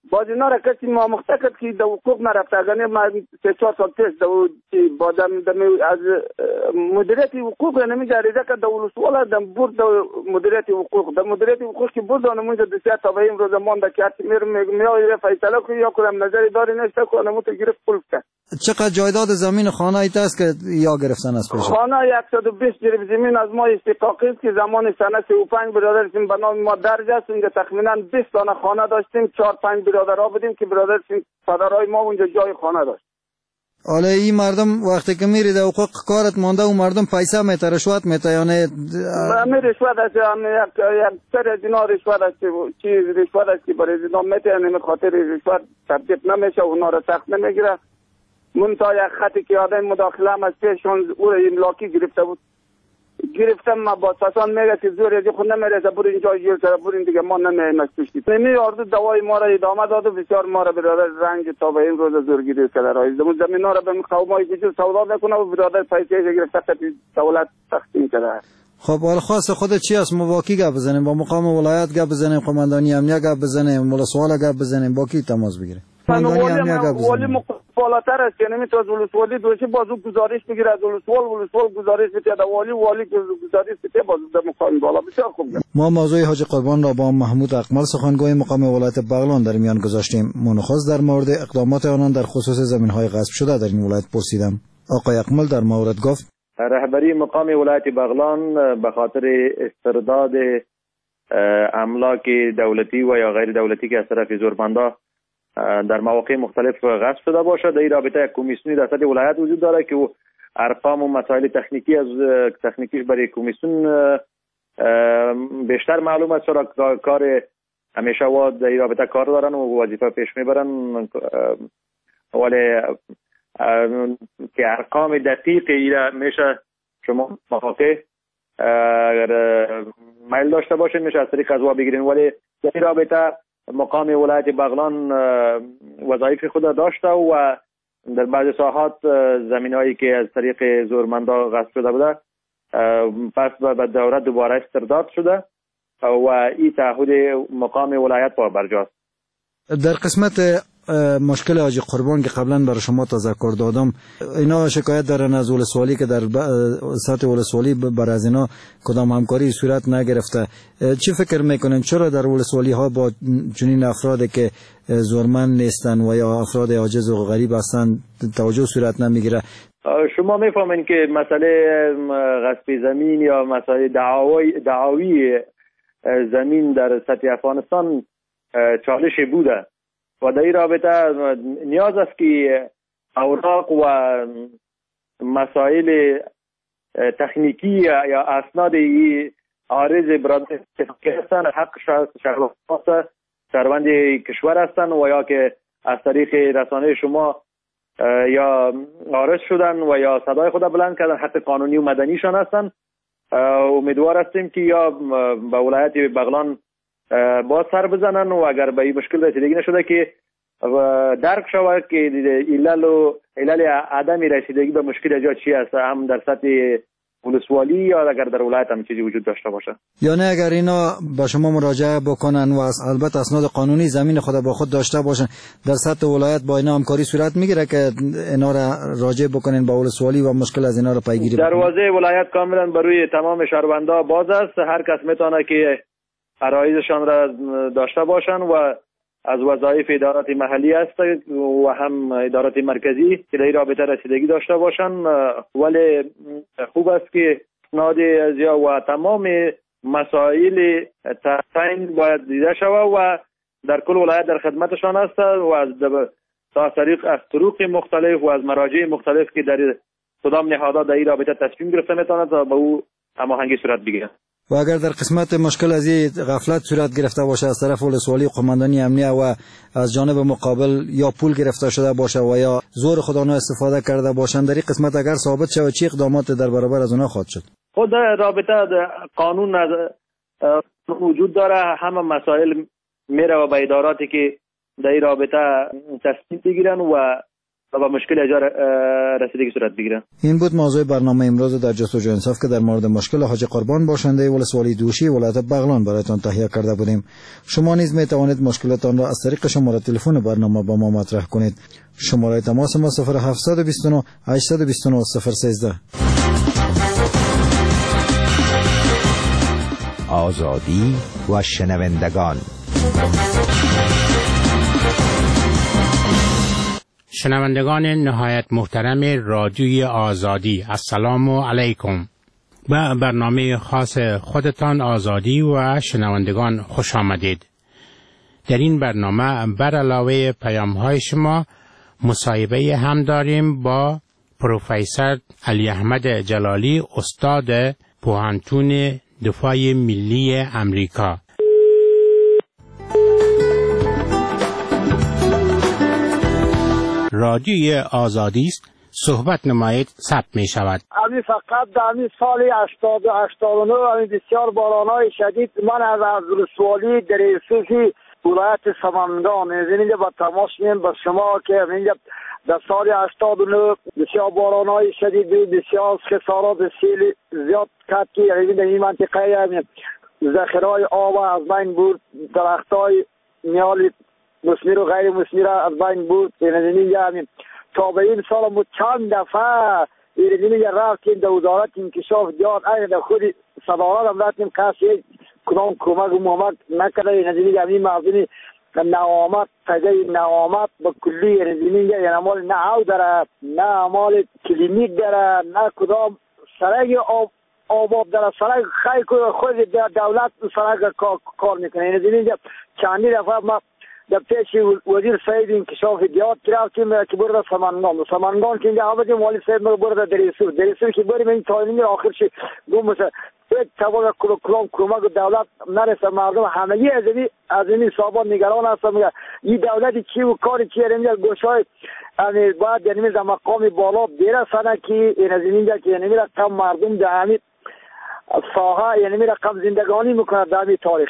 باز اینا را کسی مامخته کرد که در حقوق نرفته. اگر من 3-4 سال پیش از مدیریت حقوق نمی جریده که در ولسواله دم برد مدیریت حقوق در مدیریت حقوق که برد آنمونجا دسیت تا به این روز مانده که هرچی میره فیصله کنی یا کنم نظری داری نشته که آنمون تو گرفت پول کرد. چقدر جایداد زمین خانه ایت است که یا گرفتن از پیش؟ خانه 120 جریب زمین از ما استحقاقی است که زمان سنه 35 برادریم به نام ما درج است. اونجا تقریبا 20 تا خانه داشتیم. 4-5 برادرها بودیم که برادریم پدرای ما اونجا جای خانه داشت. حالا این مردم وقتی که میری در حقوق کارت مانده و مردم پیسه میته رشوت میته یا نه؟ می رشوت است. یک سر دینا رشوت است. چیز رشوت است که برای دینا میته یعنی خاطر رشوت تبدیل نمیشه اونا را سخت نمیگیره. منتها یک خطی که آدم مداخله هم از پیشون او را املاکی گرفته بود. گرفتم ما با ساسان میگه که زور ازی خود نمیرسه برو اینجا گیر سر برو این دیگه ما نمیایم از توش. نمی آرزو دوای ما را ادامه داده بسیار ما را برادر رنج تا به این روز زورگیری کرده رایز زمین ها را به قومای کشور سودا نکنه و برادر پیسه گرفته خطی دولت تقسیم کرده. خب حال خاص خودت چی است؟ مواکی گپ بزنیم با مقام ولایت گپ بزنیم قماندانی امنیت گپ بزنیم ولسوال گپ بزنیم با کی تماس بگیریم؟ والی بالاتر است که نمیتونه از ولسوالی دوشی بازو گزارش بگیره از ولسوال گزارش بده از والی گزارش بده بازو در مقام بالا. بسیار خوب. ما موضوع حاج قربان را با محمود اقمل سخنگوی مقام ولایت بغلان در میان گذاشتیم. منخواست در مورد اقدامات آنان در خصوص زمین‌های غصب شده در این ولایت پرسیدم. آقای اقمل در مورد گفت رهبری مقام ولایت بغلان به خاطر استرداد املاک دولتی و یا غیر دولتی که از طرف زورمندا در مواقع مختلف غصب شده باشد، در این رابطه یک کمیسیونی در سطح ولایت وجود داره که او ارقام و مسائل تکنیکیش برای کمیسیون بیشتر معلوم است. چرا کار همیشه و در این رابطه کار دارن و وظیفه پیش میبرن، ولی که ارقام دقیق ایره میشه شما مواقع اگر میل داشته باشین میشه از طریق ازوا بگیرین، ولی در این رابطه مقام ولایت بغلان وظایف خود داشته و در بعض ساحات زمینایی که از طریق زورمندا غصب شده بوده پس به دولت دوباره استرداد شده و این تعهد مقام ولایت برجاست. در قسمت مشکل حاج قربان که قبلا برای شما تذکر دادم، اینا شکایت دارن از ولسوالی که در سطح ولسوالی بر از اینا کدام همکاری صورت نگرفته. چی فکر میکنن چرا در ولسوالی ها با چنین افرادی که زورمند نیستن و یا افراد عاجز و غریب هستن توجه صورت نمیگیره؟ شما میفهمین که مسئله غصب زمین یا مسئله دعاوی زمین در سطح افغانستان چالش بوده و در این رابطه نیاز است که اوراق و مسائل تکنیکی یا اسناد عارض برادر که هستن حق شهروند کشور هستن و یا که از طریق رسانه شما یا عارض شدن و یا صدای خود بلند کردن حق قانونی و مدنیشان هستن. امیدوار هستیم که یا به ولایت بغلان باز سر بزنن و اگر به این مشکل رسیدگی نشده که درک شود که علل عدم رسیدگی به مشکل جا چی است، هم در سطح ولسوالی یا اگر در ولایت هم چیزی وجود داشته باشه. یا نه اگر اینا با شما مراجعه بکنن و البته اسناد قانونی زمین خود با خود داشته باشن در سطح ولایت با اینا همکاری صورت میگیره که اینا را راجع بکنین با ولسوالی و مشکل از اینا را پیگیری بکنن. دروازه ولایت کاملا برای تمام شهروندا باز است. هر کس میتونه که عرایضشان را داشته باشند و از وظایف ادارات محلی است و هم ادارات مرکزی که در این رابطه رسیدگی داشته باشند، ولی خوب است که اسناد و تمام مسائل تعیین باید دیده شود و در کل ولایت در خدمتشان است و از طرق مختلف و از مراجع مختلف که در کدام نهادات در این رابطه تصمیم گرفته میتواند با او هماهنگی صورت بگیرد. و اگر در قسمت مشکل از این غفلت صورت گرفته باشه از طرف ولسوالی قماندانی امنیه و از جانب مقابل یا پول گرفته شده باشه و یا زور خودانو استفاده کرده باشن، در این قسمت اگر ثابت شود چه اقدامات در برابر از اونها خواهد شد؟ خود رابطه قانون وجود داره، همه مسائل میره و به اداراتی که در این رابطه تصمیم بگیرن و و به مشکل اجار رسیدگی صورت بگیره. این بود موضوع برنامه امروز در جستجوی انصاف که در مورد مشکل حاجی قربان باشنده ولسوالی دوشی ولایت بغلان برایتان تهیه کرده بودیم. شما نیز می توانید مشکلاتان را از طریق شماره تلفن برنامه با ما مطرح کنید. شماره تماس ما 0729 829 013. آزادی و شنوندگان. شنوندگان نهایت محترم رادیوی آزادی، السلام علیکم. به برنامه خاص خودتان آزادی و شنوندگان خوش آمدید. در این برنامه بر علاوه پیام‌های شما مصاحبه هم داریم با پروفسور علی احمد جلالی، استاد پوهنتون دفاع ملی امریکا. رادیوی آزادی است، صحبت نمایید، ثبت می شود. امی فقط در امی سال 89 امی بسیار بارانهای شدید من از ولسوالی دریسوسی ولایت سمنگان اینجا با تماس میم با شما که اینجا در سال 89 بسیار بارانهای شدید بسیار خسارات سیل زیاد کرد که در این منطقه ذخیره‌های آب از بین برد، درخت‌های میال مثمر و غیر مثمر از بین برد. یعنی تا به این سال ما چند دفعه یعنی رفتیم در وزارت انکشاف جهاد در خود صدارت هم رفتیم کسی کدام کمک و محمد نکرده. یعنی همین مردمی نوامت تجای نوامت با کلی یعنی مال نه او داره نه مال کلینیک داره نه کدام سرک آباب داره. سرک خیلی خود دولت سرک کار میکنه. یعنی چندی دفعه ما در پیش وزیر سعید انکشاف جهاد رفتیم که برده سمنگان که اینجا آمدیم والی سعید ما برده دریسور که بریم این تاینی آخر شی گم مثلا یک طبقه کلام کمک دولت نرسه مردم همگی از این صاحبان نگران هستن. میگه این دولتی چی و کاری چیه اینجا گوشای یعنی باید یعنی در مقام بالا برسنه که این از اینجا که یعنی رقم مردم در همین ساحه یعنی رقم زندگانی میکنه در همین تاریخ.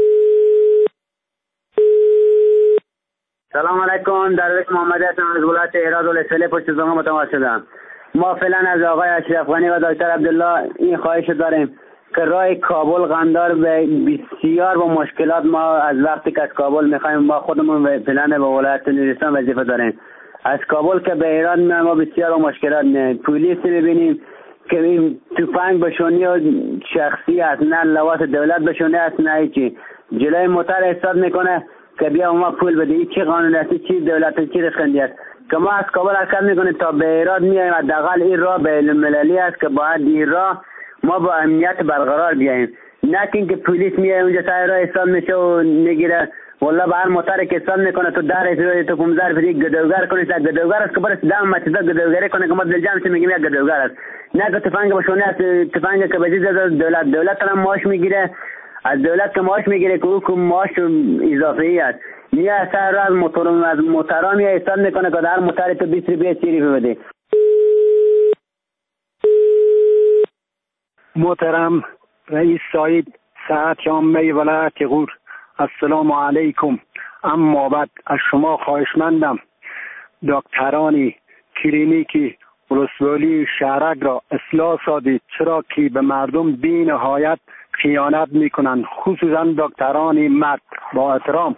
سلام علیکم. درویش محمد هستم از ولایت هرات ولسوالی پشت زنگا متماس شدم. ما فعلا از آقای اشرف غنی و دکتر عبدالله این خواهش داریم که راه کابل قندار به بسیار با مشکلات ما از وقتی که از کابل میخوایم ما خودمون فعلا به ولایت نورستان وظیفه داریم. از کابل که به ایران ما بسیار با مشکلات پلیس میبینیم که این تفنگ بشونی و شخصی است، نه لباس دولت بشونی است نه هیچی. جلوی موتر ایستاد میکنه که بیا ما پول بده. این چی قانون است؟ چی دولت چی رسخندی است که ما از کابل حرکت میکنیم تا به ایران میایم. حداقل این راه بین المللی است که باید این راه ما با امنیت برقرار بیاییم، نه اینکه پلیس میاد اونجا سر راه ایستاد میشه و میگیره. والله به هر موتر که ایستاد میکنه تو در تو 15 فری گدوگر کنی تا گدوگر است که برس دام متدا گدوگری کنه که ما دلجام چه میگیم یک گدوگر است، نه که تفنگ بشونه است. تفنگ که بجز دولت هم معاش میگیره، از دولت که معاش میگیره که حکم معاش اضافی است. یه اثر از موترامی ایستاد میکنه که در موتر تو 20 روپیه 30 روپیه بده. محترم رئیس سعید صحت عامه ولایت غور، السلام علیکم. اما بعد از شما خواهشمندم دکترانی کلینیکی ولسوالی شهرک را اصلاح سازید، چرا که به مردم بی نهایت خیانت میکنند، خصوصا دکتران مرد. با احترام.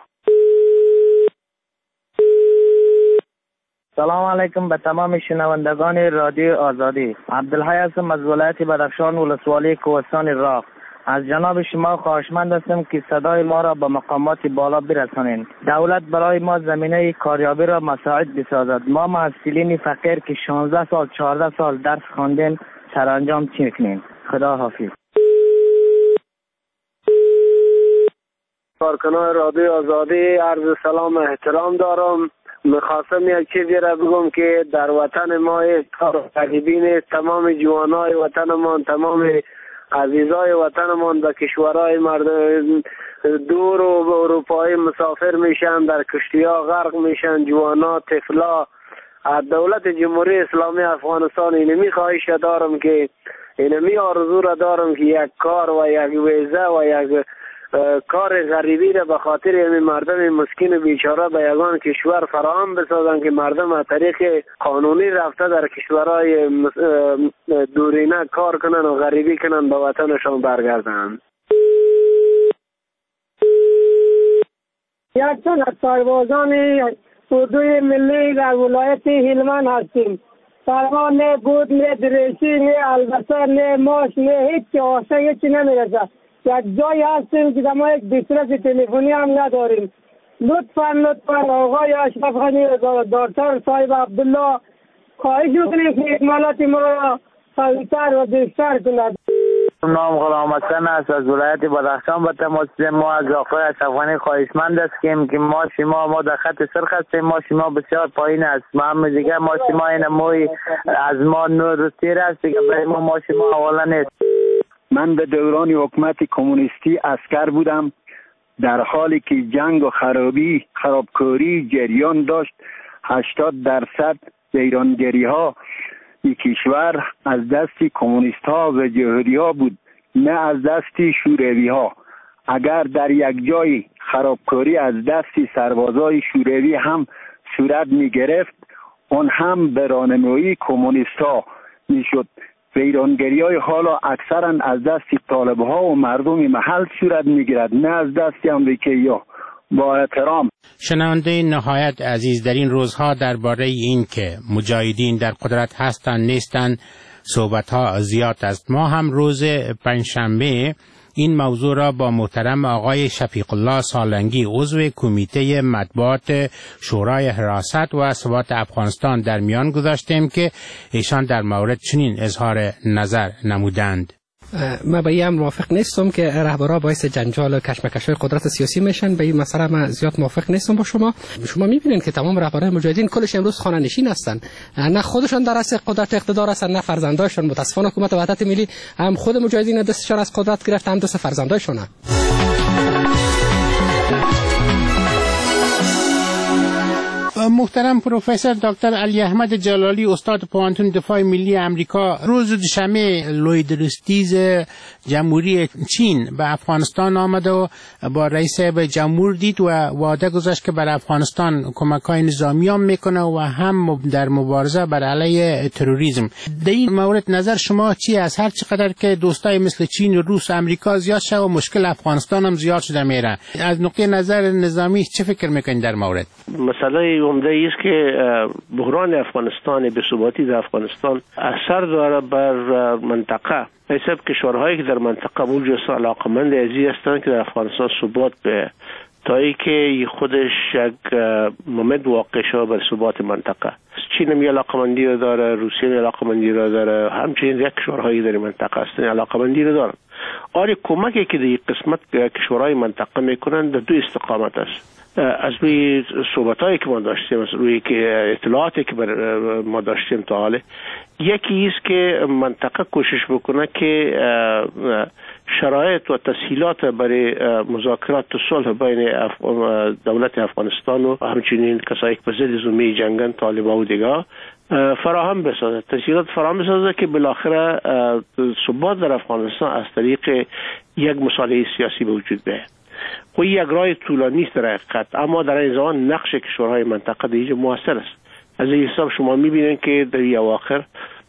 سلام علیکم به تمام شنوندگان رادیو آزادی. عبدالحی هستم از ولایت بدخشان ولسوالی کوهستان راغ. از جناب شما خواهشمند هستم که صدای ما را به مقامات بالا برسانید. دولت برای ما زمینه کاریابی را مساعد بسازد. ما محصلین فقیر که 16 سال 14 سال درس خواندیم سرانجام چی میکنیم؟ خدا حافظ. کارکنان رادیو آزادی عرض سلام و احترام دارم. میخواستم یک چیزی را بگم که در وطن ما تقریبین تمام جوانای وطنمان، تمام عزیزای وطنمان به کشورهای مردم دور و به اروپایی مسافر میشن، در کشتی‌ها غرق میشن، جوانا، طفلا. از دولت جمهوری اسلامی افغانستان اینمی خواهش دارم که اینمی آرزو را دارم که یک کار و یک ویزه و یک کار غریبی را به خاطر همین مردم مسکین و بیچاره به یگان کشور فراهم بسازن که مردم از طریق قانونی رفته در کشورهای دورینه کار کنن و غریبی کنن به وطنشان برگردن. یک تن از سربازان اردوی ملی در ولایت هلمند هستیم. سرما نه بود، نه دریشی، نه البته، نه ماش، نه هیچ آسه هیچی نمیرسه. یک جایی هستیم که ما یک دسترس تلفنی هم نداریم. لطفا آقای اشرف غنی دکتر صاحب عبدالله خواهش میکنیم که اکمالات ما را قوی‌تر و بیشتر کند. نام غلام حسن است از ولایت بدخشان. به تماس ما از آقای اشرف غنی خواهشمند هستیم که ما در خط سرخ هستیم. ما بسیار پایین است. ما دیگه ما این موی از ما نور تیر است که برای ما حواله نیست. من به دوران حکومت کمونیستی عسکر بودم، در حالی که جنگ و خرابکاری جریان داشت. 80% ویرانگری ها این کشور از دست کمونیست ها و جمهوری ها بود، نه از دست شوروی ها. اگر در یک جای خرابکاری از دست سربازای شوروی هم صورت می گرفت، اون هم به راهنمایی کمونیست ها می شد. ویرانگری های حالا اکثرا از دست طالب ها و مردم محل صورت می گیرد، نه از دست امریکایی ها. با احترام. شنونده نهایت عزیز، در این روزها درباره این که مجاهدین در قدرت هستند نیستند صحبت ها زیاد است. ما هم روز پنجشنبه این موضوع را با محترم آقای شفیق الله سالنگی عضو کمیته مطبوعات شورای حراست و ثبات افغانستان در میان گذاشتیم که ایشان در مورد چنین اظهار نظر نمودند. من به این موافق نیستم که رهبرها باعث جنجال و کشمکش‌های قدرت سیاسی میشن. به این مسئله من زیاد موافق نیستم با شما. شما میبینید که تمام رهبرهای مجاهدین کلش امروز خانه نشین هستن، نه خودشون در اصل قدرت اقتدار هستن نه فرزندایشون. متاسفانه حکومت وحدت ملی هم خود مجاهدین دستشان از قدرت گرفت، هم دست فرزندایشون. محترم پروفسور دکتر علی احمد جلالی استاد پوهنتون دفاع ملی امریکا، روز دوشنبه لوید روستیز جمهوری چین به افغانستان آمد و با رئیس جمهور دید و وعده گذاشت که بر افغانستان کمک‌های نظامی هم میکنه و هم در مبارزه بر علیه تروریسم. در این مورد نظر شما چی است؟ هر چقدر که دوستای مثل چین و روس و امریکا زیاد شد و مشکل افغانستان هم زیاد شده میره، از نقطه نظر نظامی چه فکر میکنید در مورد؟ مسئله عمده است که بحران افغانستان، بی‌ثباتی در افغانستان اثر داره بر منطقه. حساب کشورهایی که در منطقه موجود علاقمند ازی هستند که در افغانستان ثبات به تا ای که خودش یک مومنت واقع شده بر ثبات منطقه. چین هم علاقمندی رو داره، روسیه هم علاقمندی رو داره، همچنین یک کشورهایی در منطقه هستند علاقمندی رو دارن. آری کمکی که در این قسمت کشورهای منطقه میکنن در دو استقامت است. از روی صحبتایی که ما داشتیم، از روی اطلاعاتی که ما داشتیم تا حاله، یکی است که منطقه کوشش بکنه که شرایط و تسهیلات برای مذاکرات و صلح بین دولت افغانستان و همچنین کسایی که به ضد زمینه جنگن، طالبان و دیگه فراهم بسازه، تسهیلات فراهم بسازه که بالاخره ثبات در افغانستان از طریق یک مصالحه سیاسی به وجود بیاید. خب یک راه طولانی است در حقیقت، اما در این زمان نقش کشورهای منطقه در اینجا موثر است. از این حساب شما میبینید که در این اواخر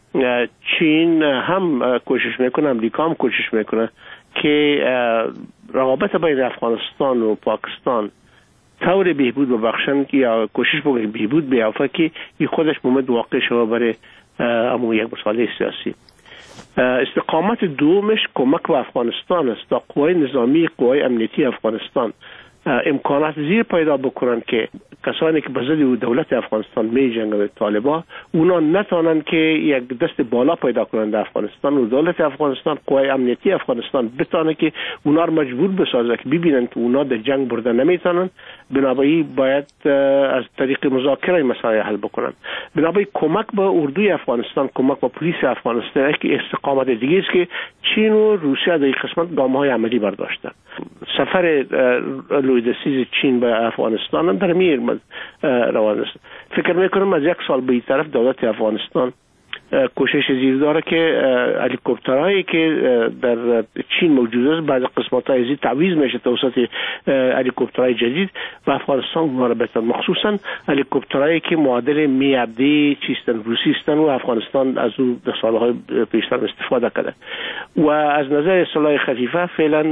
چین هم کوشش میکنه، امریکا هم کوشش میکنه که رقابت بین افغانستان و پاکستان طور بهبود ببخشن یا کوشش بکنه بهبود بیافته که این خودش مومد واقع شده برای امو یک مصالحه سیاسی. استقامت دومش کمک به افغانستان است تا قوای نظامی، قوای امنیتی افغانستان امکانات زیر پیدا بکنن که کسانی که به ضد دولت افغانستان می جنگند طالبان اونا نتونن که یک دست بالا پیدا کنن در افغانستان و دولت افغانستان، قوای امنیتی افغانستان بتونه که اونا رو مجبور بسازه که ببینن که اونا در جنگ برده نمیتونن، بنابراین باید از طریق مذاکره مسائل حل بکنن. بنابراین کمک به اردوی افغانستان، کمک به پلیس افغانستان که استقامت دیگه است که چین و روسیه در این قسمت گام‌های عملی برداشتن. سفر لویدسیز چین به افغانستان هم در میر روان است. فکر میکنم از یک سال به این طرف دولت افغانستان کوشش زیر داره که هلیکوپترهایی که در چین موجود است بعض قسمت‌های زیر تعویض میشه توسط هلیکوپترهای جدید و افغانستان وارد بشن، مخصوصا هلیکوپترهایی که معادل میابدی چیستن روسی هستند و افغانستان از او در سالهای پیشتر استفاده کرده و از نظر سلاح خفیفه فعلا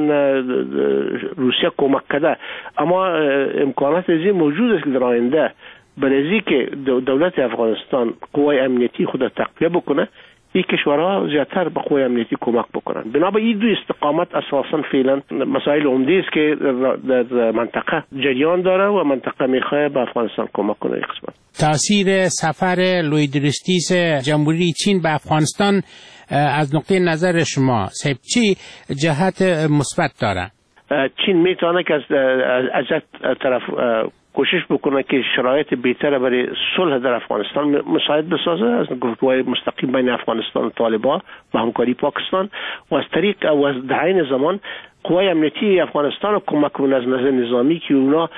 روسیه کمک کرده، اما امکانات زیر موجود است که در آینده برای که دولت افغانستان قوای امنیتی خود تقویت بکنه این کشورها زیادتر به قوای امنیتی کمک بکنن. بنابراین این دو استقامت اساسا فعلا مسائل عمده است که در منطقه جریان داره و منطقه میخواد به افغانستان کمک کنه. قسمت تاثیر سفر لویدرستیس جمهوری چین به افغانستان از نقطه نظر شما چی جهت مثبت داره؟ چین میتونه که از طرف کوشش بکنه که شرایط بهتر برای صلح در افغانستان مساعد بسازه از گفتگوهای مستقیم بین افغانستان و طالبان و همکاری پاکستان و از طریق و از در عین زمان قوای امنیتی افغانستان رو کمک کنه از نظر نظامی که اونا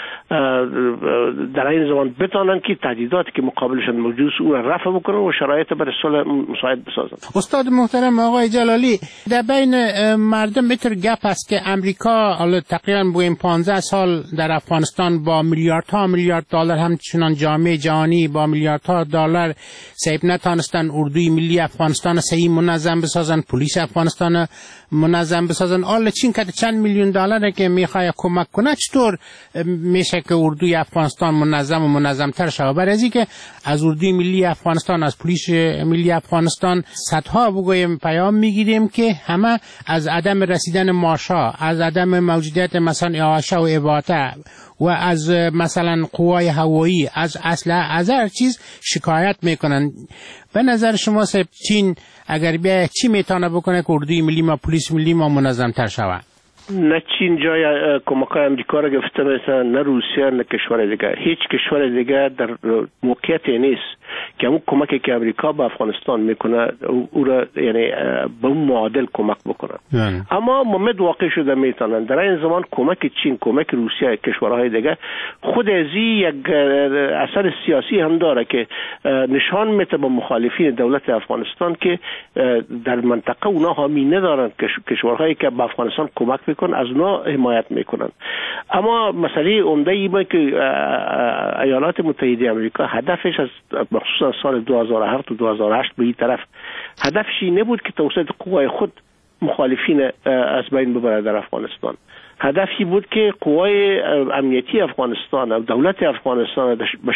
در این زمان بتونن که تهدیداتی که مقابلشون موجود او را رفع بکنن و شرایط برای صلح مساعد بسازن. استاد محترم آقای جلالی، در بین مردم میتر گپ است که امریکا تقریبا با این 15 سال در افغانستان با میلیاردها میلیارد دلار همچنان جامعه جهانی با میلیاردها دلار سیب نتانستن اردوی ملی افغانستان صحیح منظم بسازن، پلیس افغانستان منظم بسازن. آل چین که چند میلیون دلاره که میخواد کمک کنه، چطور میشه که اردوی افغانستان منظم و منظمتر شود؟ برای از اینکه از اردوی ملی افغانستان، از پلیس ملی افغانستان صدها بگویم پیام میگیریم که همه از عدم رسیدن ماشا، از عدم موجودیت مثلا آشا و عباته و از مثلا قوای هوایی، از اسلحه، از هر چیز شکایت میکنن. به نظر شما چین اگر بیا چی میتونه بکنه که اردوی ملی ما، پلیس ملی ما منظمتر شود؟ نه چین جای کمک امریکا را گرفته مثلا، نه روسیه نه کشور دیگه. هیچ کشور دیگه در موقعیتی نیست که اون کمکی که امریکا به افغانستان میکنه او را یعنی به اون معادل کمک بکنه. اما ممد واقع شده میتونن در این زمان کمک چین، کمک روسیه، کشورهای دیگه خود از یک اثر سیاسی هم داره که نشان میده به مخالفین دولت افغانستان که در منطقه اونا حامی ندارن، کشورهایی که به افغانستان کمک میکنن از اونا حمایت میکنن. اما مسئله عمده اینه که ایالات متحده آمریکا هدفش از مخصوصا سال 2007 و 2008 به این طرف هدفش این بود که توسط قوای خود مخالفین از بین ببره در افغانستان. هدفی بود که قوای امنیتی افغانستان و دولت افغانستان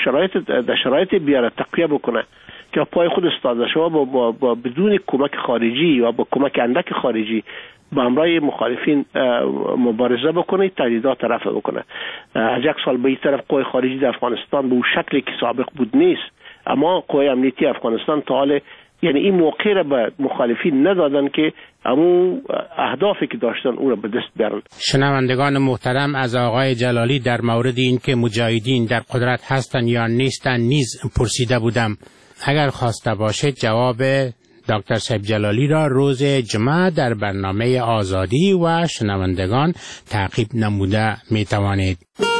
به شرایط بیاره تقویت بکنه که پای خود استاده شما با بدون کمک خارجی و با کمک اندک خارجی با همراه مخالفین مبارزه بکنه، تهدیدات رفع بکنه. از یک سال به این طرف قوای خارجی در افغانستان به اون شکلی که سابق بود نیست، اما قوای امنیتی افغانستان تا حال یعنی این موقع را به مخالفین ندادن که همون اهدافی که داشتن اون را به دست بیارن. شنوندگان محترم، از آقای جلالی در مورد این که مجاهدین در قدرت هستند یا نیستند نیز پرسیده بودم. اگر خواسته باشید جواب دکتر صاحب جلالی را روز جمعه در برنامه آزادی و شنوندگان تعقیب نموده می توانید.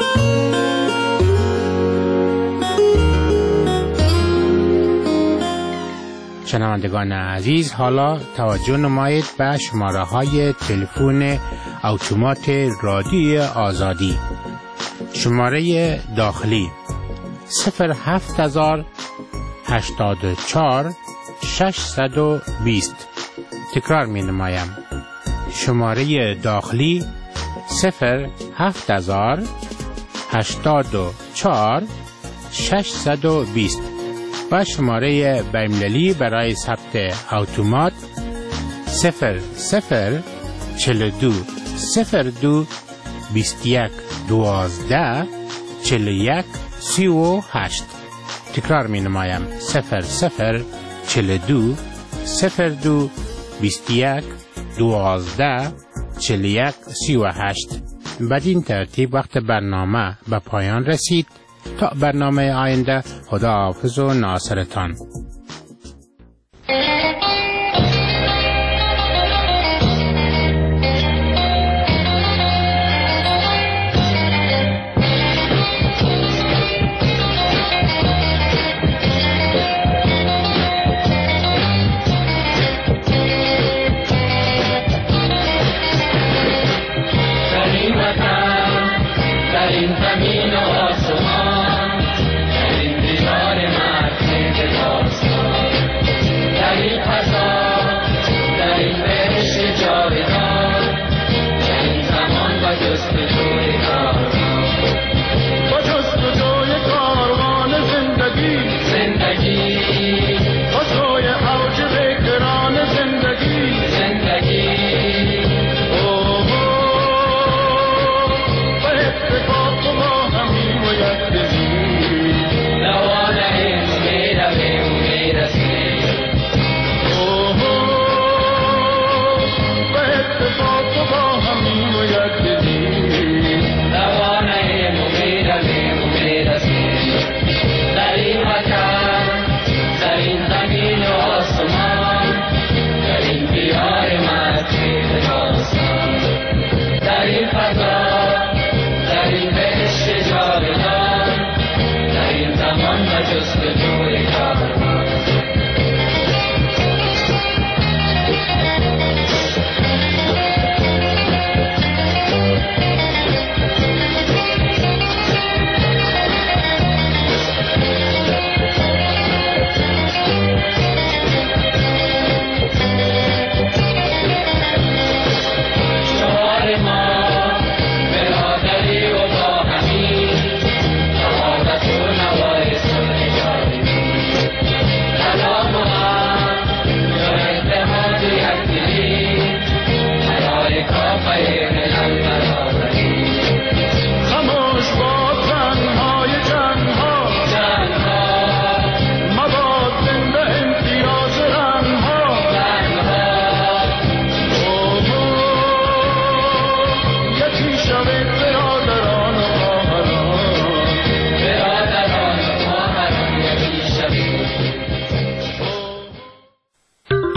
شنوندگان عزیز، حالا توجه نمایید به شماره های تلفن اتومات رادیو آزادی. شماره داخلی 07084 620. تکرار می نمایم. شماره داخلی 07084 620 و شماره بین‌المللی برای ثبت اتومات 0042 02 21 12 41 38. تکرار می نمایم 0042 02 21 12 41 38. بدین ترتیب وقت برنامه به پایان رسید. تا برنامه آینده، خدا حافظ و ناصرتان.